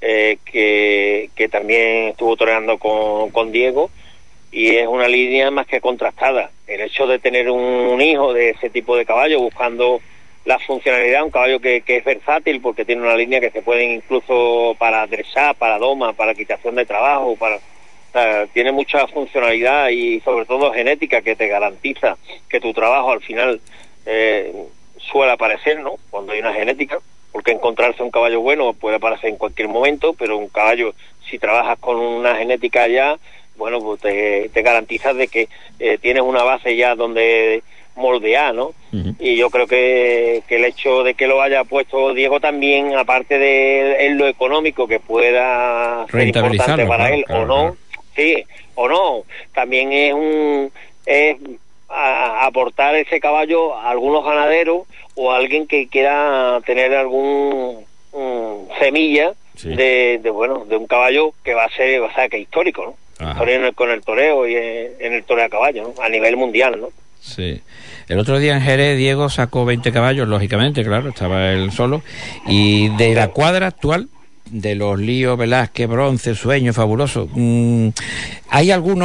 G: que también estuvo toreando con Diego, y es una línea más que contrastada. El hecho de tener un hijo de ese tipo de caballo buscando la funcionalidad, un caballo que es versátil, porque tiene una línea que se pueden incluso para dressage, para doma, para quitación de trabajo, tiene mucha funcionalidad y sobre todo genética, que te garantiza que tu trabajo al final suele aparecer, ¿no? Cuando hay una genética, porque encontrarse un caballo bueno puede aparecer en cualquier momento, pero un caballo, si trabajas con una genética ya, bueno, pues te garantizas de que tienes una base ya donde moldear, ¿no? Uh-huh. Y yo creo que el hecho de que lo haya puesto Diego también, aparte de en lo económico que pueda ser importante para él, claro, o no, sí, o no, también es aportar ese caballo a algunos ganaderos o a alguien que quiera tener algún semilla de un caballo que va a ser que histórico, ¿no? Con el toreo y en el toreo a caballo, ¿no? A nivel mundial, ¿no?
B: Sí. El otro día en Jerez Diego sacó 20 caballos, lógicamente, claro, estaba él solo, y de la cuadra actual, de los Lío, Velázquez, Bronce, Sueño, Fabuloso, ¿hay alguno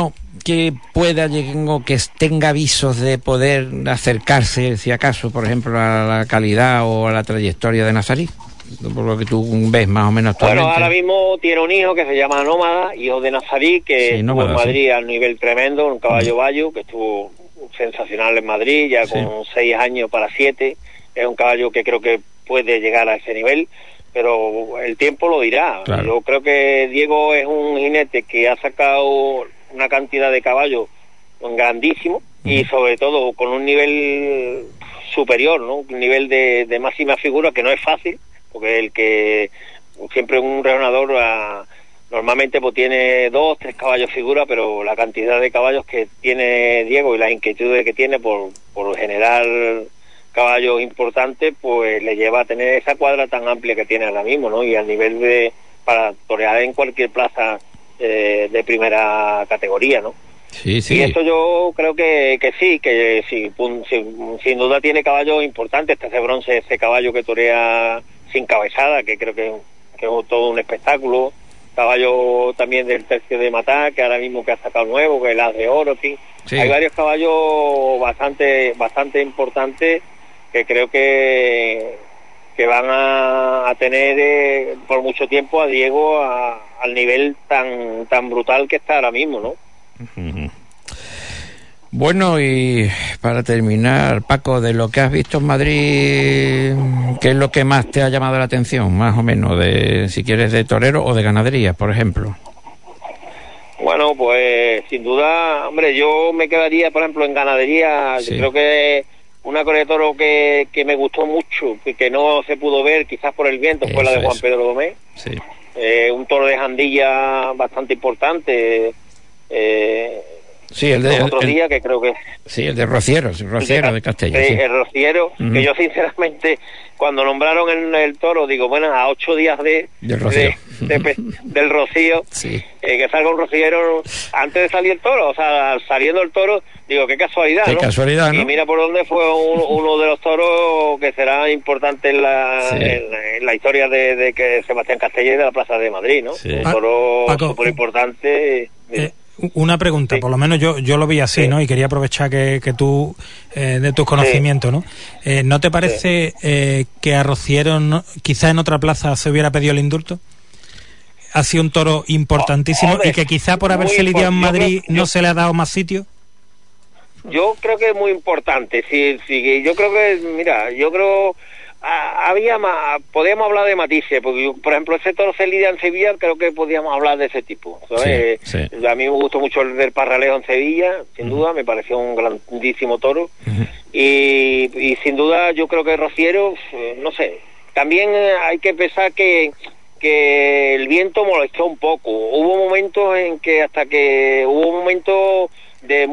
B: que pueda o que tenga avisos de poder acercarse, si acaso, por ejemplo, a la calidad o a la trayectoria de Nazarí? Por lo que tú ves más o menos actualmente.
G: Bueno, ahora mismo tiene un hijo que se llama Nómada, hijo de Nazarí, que estuvo en Madrid al nivel tremendo, un caballo bayo, que estuvo sensacional en Madrid, ya con 6 años para 7. Es un caballo que creo que puede llegar a ese nivel, pero el tiempo lo dirá. Claro. Yo creo que Diego es un jinete que ha sacado una cantidad de caballos grandísimo y sobre todo con un nivel superior, ¿no? Un nivel de máxima figura que no es fácil, porque el que siempre un rejonador normalmente pues tiene 2, 3 caballos figura, pero la cantidad de caballos que tiene Diego y las inquietudes que tiene por generar caballos importantes, pues le lleva a tener esa cuadra tan amplia que tiene ahora mismo, ¿no? Y al nivel para torear en cualquier plaza de primera categoría, ¿no? Sí. Y eso yo creo que sí, sin duda tiene caballos importantes. Este bronce, ese caballo que torea sin cabezada, que creo que es todo un espectáculo. Caballo también del tercio de Matá, que ahora mismo que ha sacado nuevo, que es el As de Oro, sí. Hay varios caballos bastante importantes que creo que van a tener por mucho tiempo a Diego al nivel tan brutal que está ahora mismo, ¿no?
B: Bueno, y para terminar, Paco, de lo que has visto en Madrid, ¿qué es lo que más te ha llamado la atención, más o menos, si quieres, de torero o de ganadería, por ejemplo?
G: Bueno, pues sin duda, hombre, yo me quedaría, por ejemplo, en ganadería. Yo creo que una corrida de toro que me gustó mucho, que no se pudo ver quizás por el viento, fue la de Juan Pedro Domé. Sí. Un toro de Jandilla bastante importante.
B: Sí, el de
G: otro día que creo que
B: sí, el de Rociero de Castella.
G: Sí, el Rociero, que yo sinceramente cuando nombraron el toro digo, bueno, a 8 días del Rocío, que salga un rociero antes de salir el toro, o sea, saliendo el toro, digo, qué casualidad, ¿no?
B: Casualidad, ¿no?
G: Y mira por dónde fue uno de los toros que será importante en la historia de que Sebastián Castella y de la Plaza de Madrid, ¿no? Sí. Un toro súper importante.
D: Una pregunta, por lo menos yo lo vi así, ¿no? Y quería aprovechar que tú, de tus conocimientos, ¿no? ¿No te parece que a Rociero, quizá en otra plaza, se hubiera pedido el indulto? Ha sido un toro importantísimo y que quizá por haberse lidiado en Madrid no se le ha dado más sitio.
G: Yo creo que es muy importante. Sí, yo creo que, mira, había más, podíamos hablar de matices, porque por ejemplo ese toro se lidia en Sevilla, creo que podíamos hablar de ese tipo, ¿sabes? Sí. A mí me gustó mucho el del Parralejo en Sevilla, sin duda, me pareció un grandísimo toro, y sin duda yo creo que Rociero, no sé, también hay que pensar que el viento molestó un poco. Hubo momentos en que de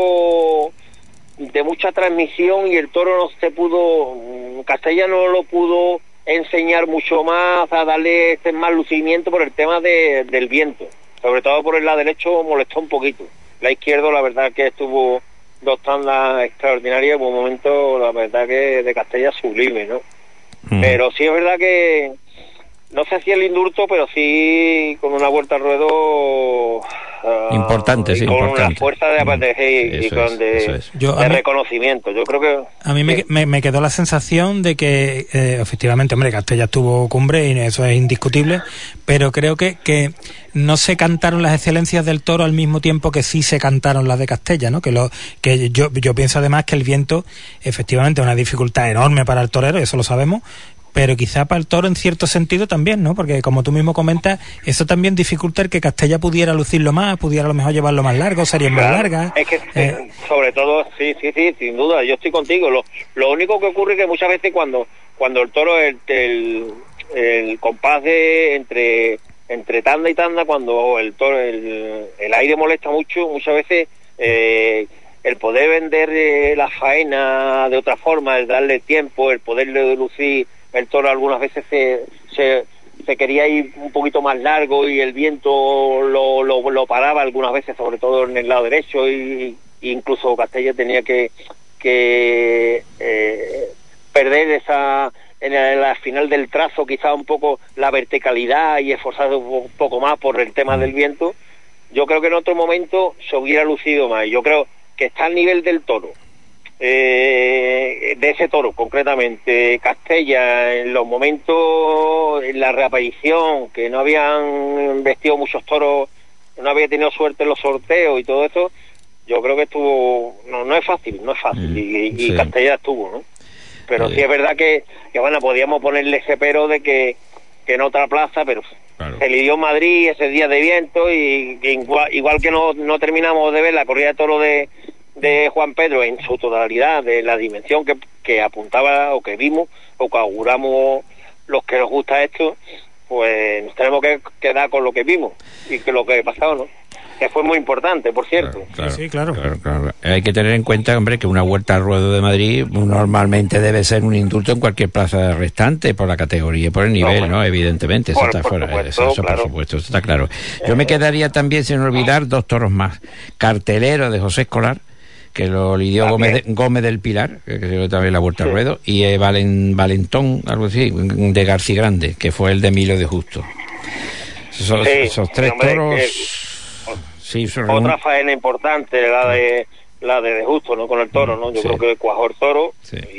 G: mucha transmisión y el toro no se pudo, Castella no lo pudo enseñar mucho más, a darle más lucimiento por el tema del viento, sobre todo por el lado derecho molestó un poquito. La izquierda, la verdad que estuvo 2 tandas extraordinarias, en un momento la verdad que de Castella sublime, ¿no? Pero sí es verdad que no sé si el indulto, pero sí con una vuelta al ruedo
B: importante, sí,
G: con
B: importante.
G: Una fuerza de reconocimiento. Yo creo que
D: a mí me quedó la sensación de que efectivamente, hombre, Castella tuvo cumbre y eso es indiscutible, pero creo que no se cantaron las excelencias del toro al mismo tiempo que sí se cantaron las de Castella, ¿no? Que yo pienso además que el viento efectivamente es una dificultad enorme para el torero, eso lo sabemos, pero quizá para el toro en cierto sentido también, ¿no? Porque como tú mismo comentas, eso también dificulta el que Castella pudiera lucirlo más, pudiera a lo mejor llevarlo más largo, series más largas.
G: Es que sobre todo, sí, sin duda, yo estoy contigo. Lo único que ocurre es que muchas veces cuando el toro, el compás de entre tanda y tanda, cuando el toro, el aire molesta mucho, muchas veces el poder vender la faena de otra forma, el darle tiempo, el poderle lucir el toro algunas veces se quería ir un poquito más largo y el viento lo paraba algunas veces, sobre todo en el lado derecho, y incluso Castella tenía que perder en la final del trazo quizá un poco la verticalidad y esforzarse un poco más por el tema del viento. yo creo que en otro momento se hubiera lucido más. Yo creo que está al nivel del toro, de ese toro concretamente. Castella, en los momentos, en la reaparición, que no habían vestido muchos toros, no había tenido suerte en los sorteos y todo eso, yo creo que estuvo, no es fácil, y
B: sí.
G: Castella estuvo, ¿no? Pero sí es verdad que bueno, podíamos ponerle ese pero de que en otra plaza, pero claro, se lidió en Madrid ese día de viento, y igual que no terminamos de ver la corrida de toro de Juan Pedro en su totalidad, de la dimensión que apuntaba, o que vimos, o que auguramos los que nos gusta esto, pues nos tenemos que quedar con lo que vimos y que lo que pasado, ¿no? Que fue muy importante, por cierto.
B: Claro, sí, claro. Hay que tener en cuenta, hombre, que una vuelta al ruedo de Madrid normalmente debe ser un indulto en cualquier plaza restante, por la categoría y por el nivel, ¿no? Evidentemente, eso está fuera. Eso claro, por supuesto, eso está claro. Yo me quedaría también, sin olvidar, 2 toros más. Cartelero de José Escolar, que lo lidió Gómez del Pilar, que dio también la vuelta al ruedo, y Valentón, algo así, de García Grande, que fue el de Emilio de Justo. Esos 3 toros... Sí,
G: otra faena importante, la de Justo, ¿no? Con el toro, ¿no? Yo creo que cuajó el toro,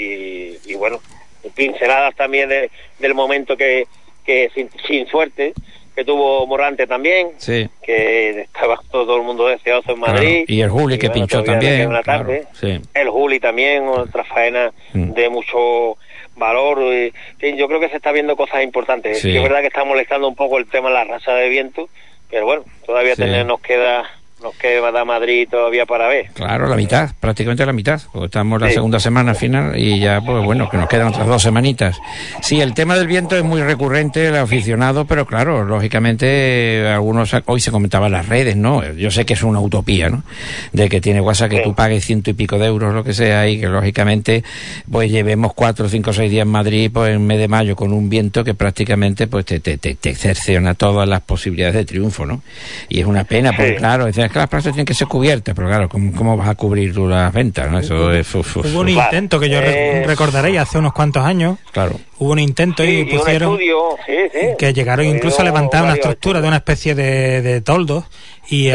G: y bueno, pinceladas también del momento que sin suerte que tuvo Morante también, que estaba todo el mundo deseoso en Madrid,
B: y el Juli, que pinchó también,
G: el Juli también, otra faena de mucho valor. Yo creo que se está viendo cosas importantes. Es verdad que está molestando un poco el tema de la raza de viento, pero bueno, todavía nos queda Madrid todavía para ver.
B: Claro, la mitad, prácticamente la mitad, porque estamos la segunda semana final y ya, pues bueno, que nos quedan otras 2 semanitas. Sí, el tema del viento es muy recurrente, el aficionado, pero claro, lógicamente, algunos, hoy se comentaba en las redes, ¿no? Yo sé que es una utopía, ¿no? De que tiene WhatsApp que tú pagues 100 y pico de euros, lo que sea, y que lógicamente, pues llevemos 4, 5, 6 días en Madrid, pues en mes de mayo, con un viento que prácticamente, pues te cerciona todas las posibilidades de triunfo, ¿no? Y es una pena, porque claro, es que las plazas tienen que ser cubiertas, pero claro, ¿cómo vas a cubrir tú las ventas, no? Eso es...
D: Hubo un intento que yo recordaréis hace unos cuantos años.
B: Claro.
D: Hubo un intento y pusieron... que llegaron incluso a levantar una estructura de una especie de toldos, y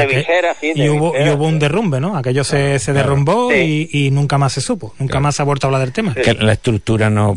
D: hubo un derrumbe, ¿no? Aquello se derrumbó y nunca más se supo, nunca más se ha vuelto a hablar del tema.
B: Que la estructura no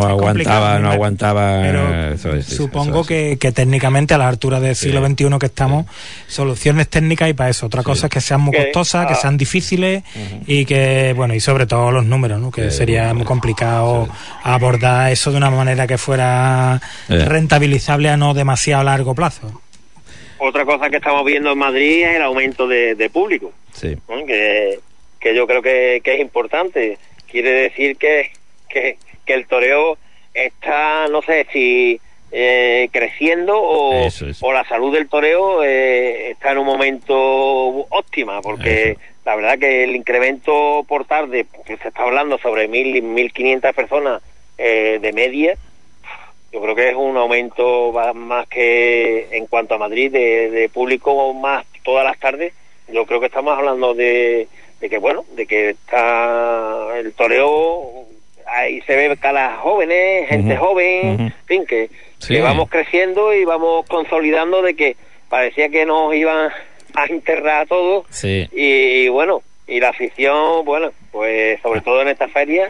B: aguantaba.
D: Pero supongo que técnicamente, a la altura del siglo XXI que estamos, soluciones técnicas y para eso. Otra cosa es que sean muy costosas, que sean difíciles, y que, bueno, y sobre todo los números, ¿no? Que sería muy complicado abordar eso de una manera que fuera rentabilizable a no demasiado largo plazo.
G: Otra cosa que estamos viendo en Madrid es el aumento de público, ¿no? Que yo creo que es importante. Quiere decir que el toreo está, no sé si creciendo o la salud del toreo está en un momento óptima, porque la verdad que el incremento por tarde, que se está hablando sobre 1.500 personas de media, yo creo que es un aumento más que en cuanto a Madrid de público, más todas las tardes. Yo creo que estamos hablando de que está el toreo, ahí se ve caras jóvenes, gente joven, en fin, que vamos creciendo y vamos consolidando, de que parecía que nos iban a enterrar a todos, y bueno, y la afición, bueno, pues sobre todo en esta feria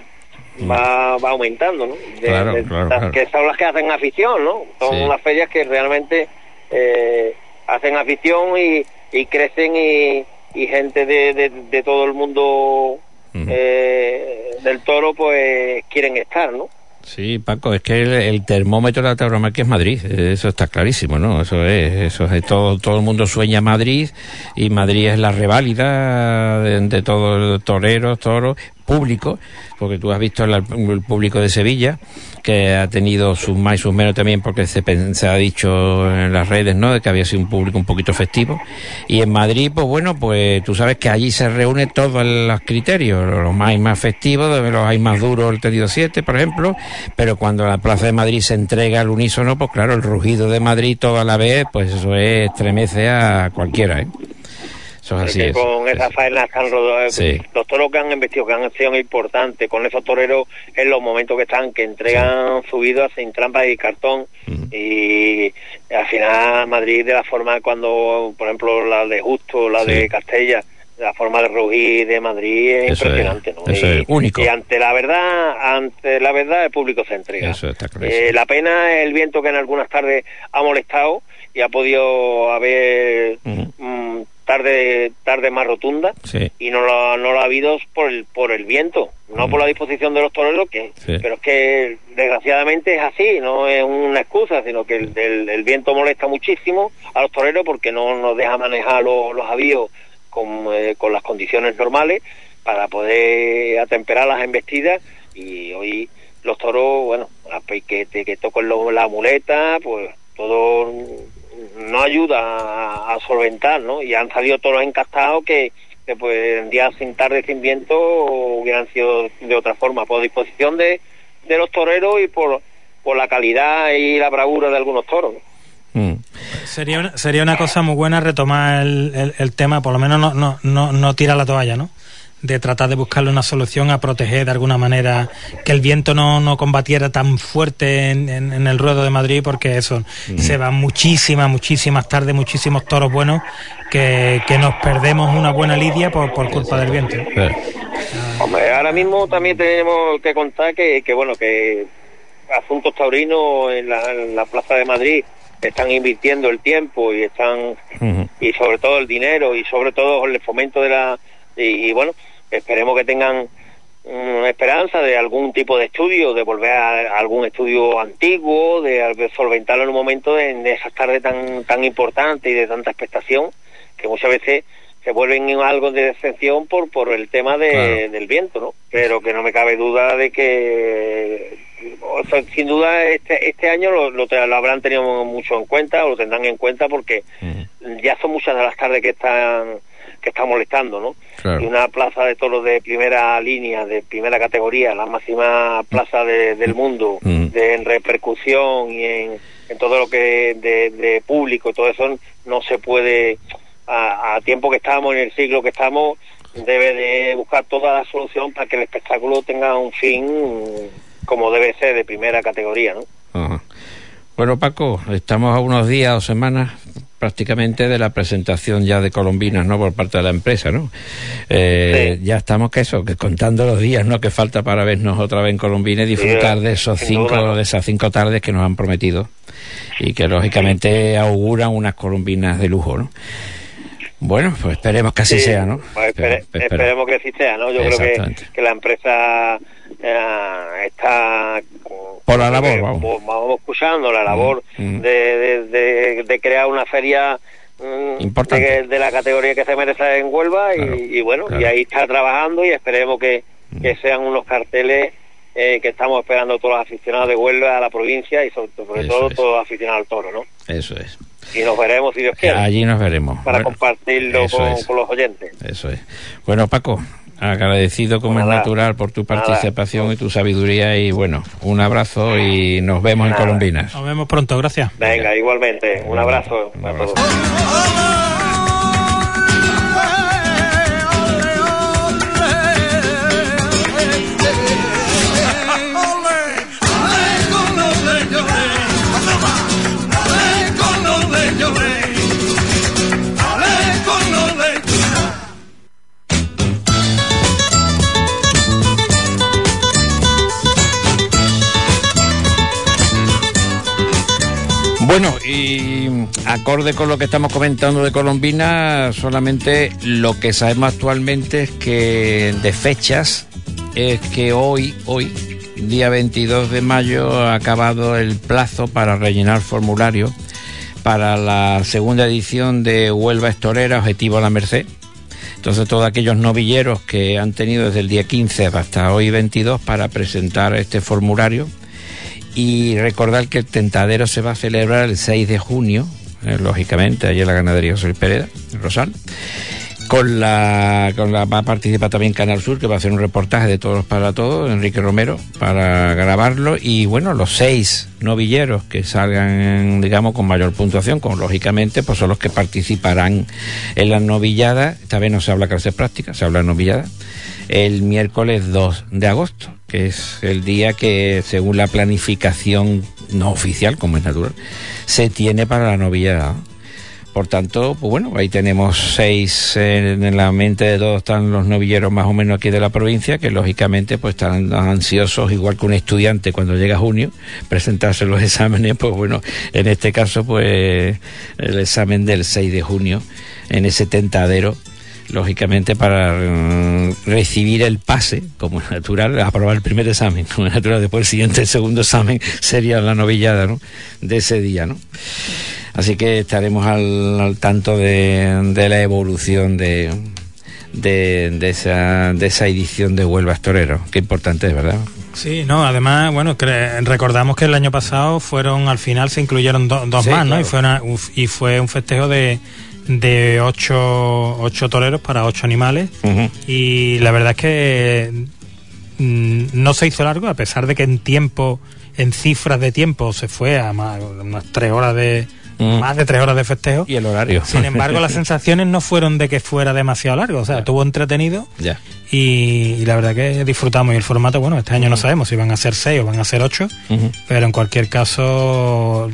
G: va aumentando, ¿no? Claro. Que son las que hacen afición, ¿no? Son unas ferias que realmente hacen afición y crecen, y gente de todo el mundo del toro, pues quieren estar, ¿no?
B: Sí, Paco, es que el termómetro de la tauromaquia es Madrid, eso está clarísimo, ¿no? Eso es todo el mundo sueña Madrid, y Madrid es la reválida de todos los toreros, público, porque tú has visto el público de Sevilla, que ha tenido sus más y sus menos también, porque se ha dicho en las redes, ¿no?, de que había sido un público un poquito festivo. Y en Madrid, pues bueno, pues tú sabes que allí se reúnen todos los criterios, los más festivos, los hay más duros, el Tendido 7, por ejemplo, pero cuando la Plaza de Madrid se entrega al unísono, pues claro, el rugido de Madrid todo a la vez, pues eso estremece a cualquiera, ¿eh? Eso es así.
G: Con esas faenas están rodadas, los toros que han investido, que han sido importantes, con esos toreros en los momentos que entregan subidos sin trampa y cartón, Y al final Madrid, de la forma cuando, por ejemplo, la de Justo, la de Castella, la forma de rugir de Madrid es impresionante, ¿no?
B: Eso es único.
G: Y ante la verdad el público se entrega.
B: Eso está claro.
G: La pena es el viento, que en algunas tardes ha molestado y ha podido haber tarde más rotunda, y no lo ha habido por el viento, no por la disposición de los toreros, pero es que desgraciadamente es así, no es una excusa, sino que el viento molesta muchísimo a los toreros porque no nos deja manejar los avíos con las condiciones normales para poder atemperar las embestidas. Y hoy los toros, bueno, que tocan la muleta, pues todo no ayuda a solventar, ¿no? Y han salido toros encastados que pues en días sin tarde, sin viento, hubieran sido de otra forma, por disposición de los toreros y por la calidad y la bravura de algunos toros, ¿no?
D: Sería una cosa muy buena retomar el tema, por lo menos no tirar la toalla, ¿no? De tratar de buscarle una solución a proteger de alguna manera que el viento no combatiera tan fuerte en el ruedo de Madrid, porque eso se van muchísimas tardes, muchísimos toros buenos que nos perdemos una buena lidia por culpa del viento.
G: Hombre, ahora mismo también tenemos que contar que Asuntos Taurinos en la Plaza de Madrid están invirtiendo el tiempo y y sobre todo el dinero y sobre todo el fomento y bueno, esperemos que tengan esperanza de algún tipo de estudio, de volver a algún estudio antiguo, de solventarlo en un momento en esas tardes tan importantes y de tanta expectación, que muchas veces se vuelven algo de decepción por el tema del viento, ¿no? Pero que no me cabe duda de que, o sea, sin duda este año lo habrán tenido mucho en cuenta, o lo tendrán en cuenta, porque ya son muchas de las tardes que están molestando, ¿no? Y una plaza de toros de primera línea, de primera categoría, la máxima plaza del mundo, en repercusión y en todo lo que de público y todo eso, no se puede, a tiempo que estamos, en el siglo que estamos, debe de buscar toda la solución para que el espectáculo tenga un fin como debe ser, de primera categoría, ¿no?
B: Bueno, Paco, estamos a unos días o semanas prácticamente de la presentación ya de Colombinas, ¿no?, por parte de la empresa, ¿no? Ya estamos que contando los días, ¿no?, que falta para vernos otra vez en Colombinas y disfrutar de esas 5 tardes que nos han prometido y que lógicamente auguran unas Colombinas de lujo, ¿no? Bueno, pues esperemos que así sea, ¿no?
G: Pues esperemos que así sea, ¿no? Yo creo que la empresa está
B: por la labor,
G: vamos escuchando la labor de crear una feria importante de la categoría que se merece en Huelva, y bueno, y ahí está trabajando, y esperemos que sean unos carteles que estamos esperando todos los aficionados de Huelva, a la provincia, y sobre todo todos los aficionados al toro, ¿no?
B: Eso es.
G: Y nos veremos, si Dios quiere.
B: Allí nos veremos.
G: Para compartirlo con los oyentes.
B: Eso es. Bueno, Paco, agradecido como es natural por tu participación y tu sabiduría, y bueno, un abrazo y nos vemos en Colombinas.
D: Nos vemos pronto, gracias.
G: Venga, igualmente, un abrazo a todos.
B: Bueno, y acorde con lo que estamos comentando de Colombinas, solamente lo que sabemos actualmente es que de fechas es que hoy, día 22 de mayo, ha acabado el plazo para rellenar formulario para la segunda edición de Huelva Estorera, Objetivo La Merced. Entonces, todos aquellos novilleros que han tenido desde el día 15 hasta hoy 22 para presentar este formulario. Y recordar que el tentadero se va a celebrar el 6 de junio, lógicamente, allí en la ganadería José Luis Pereda, en Rosal. Va a participar también Canal Sur, que va a hacer un reportaje de Toros para Todos, Enrique Romero, para grabarlo. Y bueno, los 6 novilleros que salgan, digamos, con mayor puntuación, lógicamente, pues son los que participarán en las novilladas. Esta vez no se habla clases prácticas, se habla de novilladas, el miércoles 2 de agosto. que es el día que, según la planificación no oficial, como es natural, se tiene para la novillada. Por tanto, pues bueno, ahí tenemos 6 en la mente de todos, están los novilleros más o menos aquí de la provincia, que lógicamente pues están ansiosos, igual que un estudiante cuando llega junio, presentarse los exámenes. Pues bueno, en este caso pues el examen del 6 de junio en ese tentadero, lógicamente para recibir el pase, como es natural, aprobar el primer examen, como es natural, después el segundo examen sería la novillada, ¿no?, de ese día, ¿no? Así que estaremos al tanto de la evolución de esa edición de Huelva Torero. Qué importante es, ¿verdad?
D: Sí, no, además, bueno, recordamos que el año pasado al final se incluyeron dos
B: sí,
D: más, ¿no?
B: Claro.
D: Y fue un festejo de 8 toreros para 8 animales. Uh-huh. Y la verdad es que no se hizo largo, a pesar de que en cifras de tiempo se fue a unas 3 horas más de 3 horas de festejo.
B: Y el horario.
D: Sin embargo, las sensaciones no fueron de que fuera demasiado largo. O sea, estuvo entretenido.
B: Ya.
D: Y la verdad que disfrutamos. Y el formato, bueno, este año no sabemos si van a ser 6 o van a ser 8. Uh-huh. Pero en cualquier caso,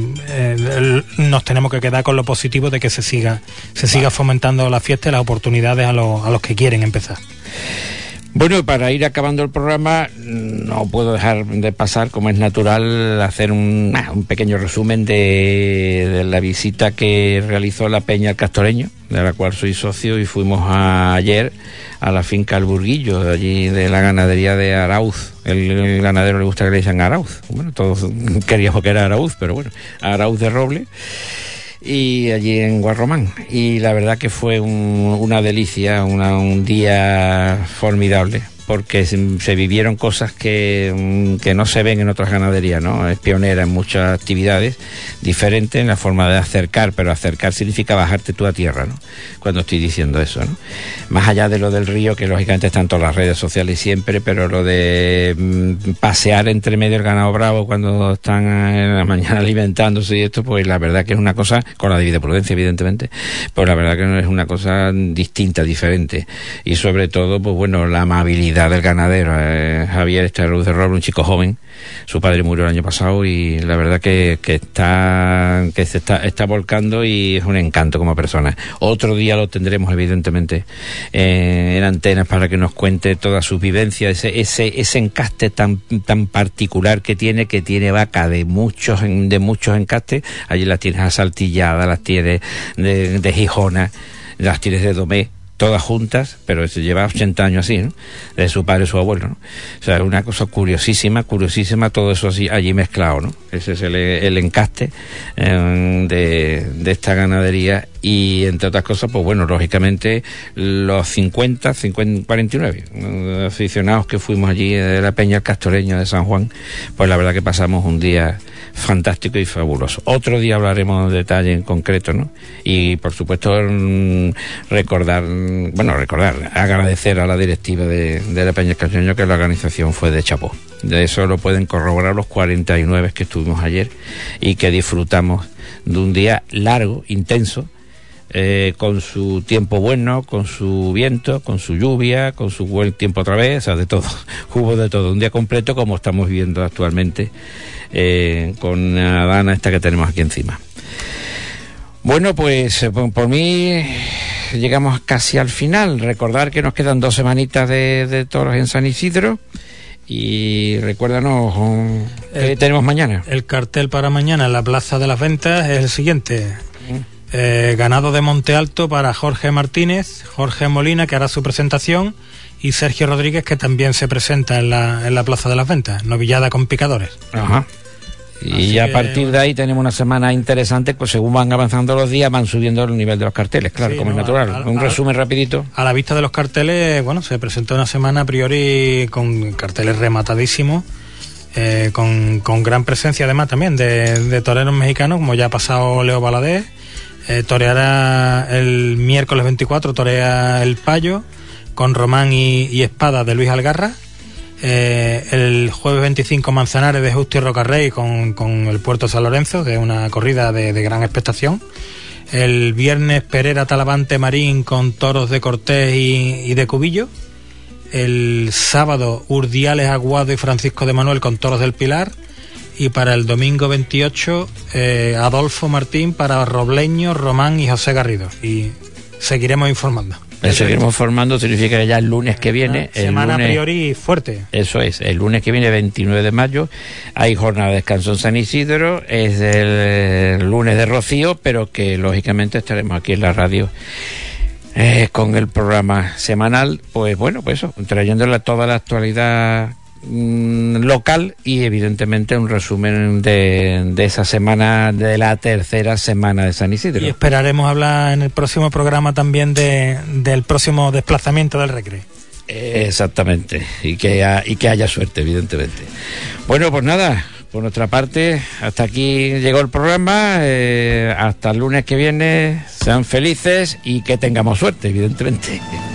D: nos tenemos que quedar con lo positivo de que se siga fomentando la fiesta y las oportunidades a los que quieren empezar.
B: Bueno, para ir acabando el programa, no puedo dejar de pasar, como es natural, hacer un pequeño resumen de la visita que realizó la Peña El Castoreño, de la cual soy socio, y fuimos ayer a la finca El Burguillo, de allí de la ganadería de Arauz. El ganadero le gusta que le digan Arauz. Bueno, todos queríamos que era Arauz, pero bueno, Arauz de Roble. Y allí en Guarromán, y la verdad que fue una delicia, un día formidable, porque se vivieron cosas que no se ven en otras ganaderías, ¿no? Es pionera en muchas actividades diferentes en la forma de acercar, pero acercar significa bajarte tú a tierra, ¿no?, cuando estoy diciendo eso, ¿no? Más allá de lo del río, que lógicamente está en todas las redes sociales siempre, pero lo de pasear entre medio el ganado bravo cuando están en la mañana alimentándose y esto, pues la verdad que es una cosa, con la debida prudencia evidentemente, pues la verdad que es una cosa distinta, diferente, y sobre todo, pues bueno, la amabilidad del ganadero. Javier Arauz de Roble, un chico joven, su padre murió el año pasado, y la verdad que se está volcando, y es un encanto como persona. Otro día lo tendremos evidentemente en antenas para que nos cuente toda su vivencia, ese encaste tan particular que tiene vaca de muchos encastes. Allí las tienes asaltilladas, las tienes de Gijona, las tienes de Domé, todas juntas, pero se lleva 80 años así, ¿no?, de su padre y su abuelo, ¿no? O sea, es una cosa curiosísima, todo eso así, allí mezclado, ¿no? Ese es el encaste de esta ganadería. Y entre otras cosas, pues bueno, lógicamente los 49 aficionados que fuimos allí de la Peña El Castoreño de San Juan, pues la verdad que pasamos un día fantástico y fabuloso. Otro día hablaremos de detalle en concreto, ¿no? Y por supuesto recordar, agradecer a la directiva de la Peña El Castoreño, que la organización fue de chapó. De eso lo pueden corroborar los 49 que estuvimos ayer, y que disfrutamos de un día largo, intenso, con su tiempo bueno, con su viento, con su lluvia, con su buen tiempo otra vez, o sea, de todo, hubo de todo, un día completo como estamos viviendo actualmente con la dana esta que tenemos aquí encima. Bueno, pues por mí llegamos casi al final. Recordar que nos quedan 2 semanitas de toros en San Isidro. Y recuérdanos qué tenemos mañana.
D: El cartel para mañana en la Plaza de las Ventas es el siguiente. Ganado de Monte Alto para Jorge Martínez, Jorge Molina, que hará su presentación, y Sergio Rodríguez, que también se presenta en la Plaza de las Ventas, novillada con picadores.
B: Ajá. Y a partir de ahí tenemos una semana interesante, pues según van avanzando los días van subiendo el nivel de los carteles, claro, sí, como es natural. Un resumen rapidito.
D: A la vista de los carteles, bueno, se presentó una semana a priori con carteles rematadísimos, con gran presencia además también de toreros mexicanos, como ya ha pasado Leo Valadez. Toreará el miércoles 24, torea El Payo con Román y Espada de Luis Algarra. El jueves 25 Manzanares de Justo y Rocarrey con el Puerto San Lorenzo, de una corrida de gran expectación. El viernes Perera Talavante Marín con toros de Cortés y de Cubillo. el sábado Urdiales, Aguado y Francisco de Manuel con Toros del Pilar, y para el domingo 28 Adolfo Martín para Robleño, Román y José Garrido, y seguiremos informando.
B: Seguiremos formando, significa que ya el lunes que viene...
D: Semana a priori fuerte.
B: Eso es, el lunes que viene, 29 de mayo, hay jornada de descanso en San Isidro, es el lunes de Rocío, pero que lógicamente estaremos aquí en la radio con el programa semanal, pues bueno, pues eso, trayéndole toda la actualidad local y evidentemente un resumen de esa semana, de la tercera semana de San Isidro.
D: Y esperaremos hablar en el próximo programa también del próximo desplazamiento del Recre.
B: Exactamente, y que haya suerte, evidentemente. Bueno, pues nada, por nuestra parte, hasta aquí llegó el programa. Hasta el lunes que viene, sean felices y que tengamos suerte, evidentemente.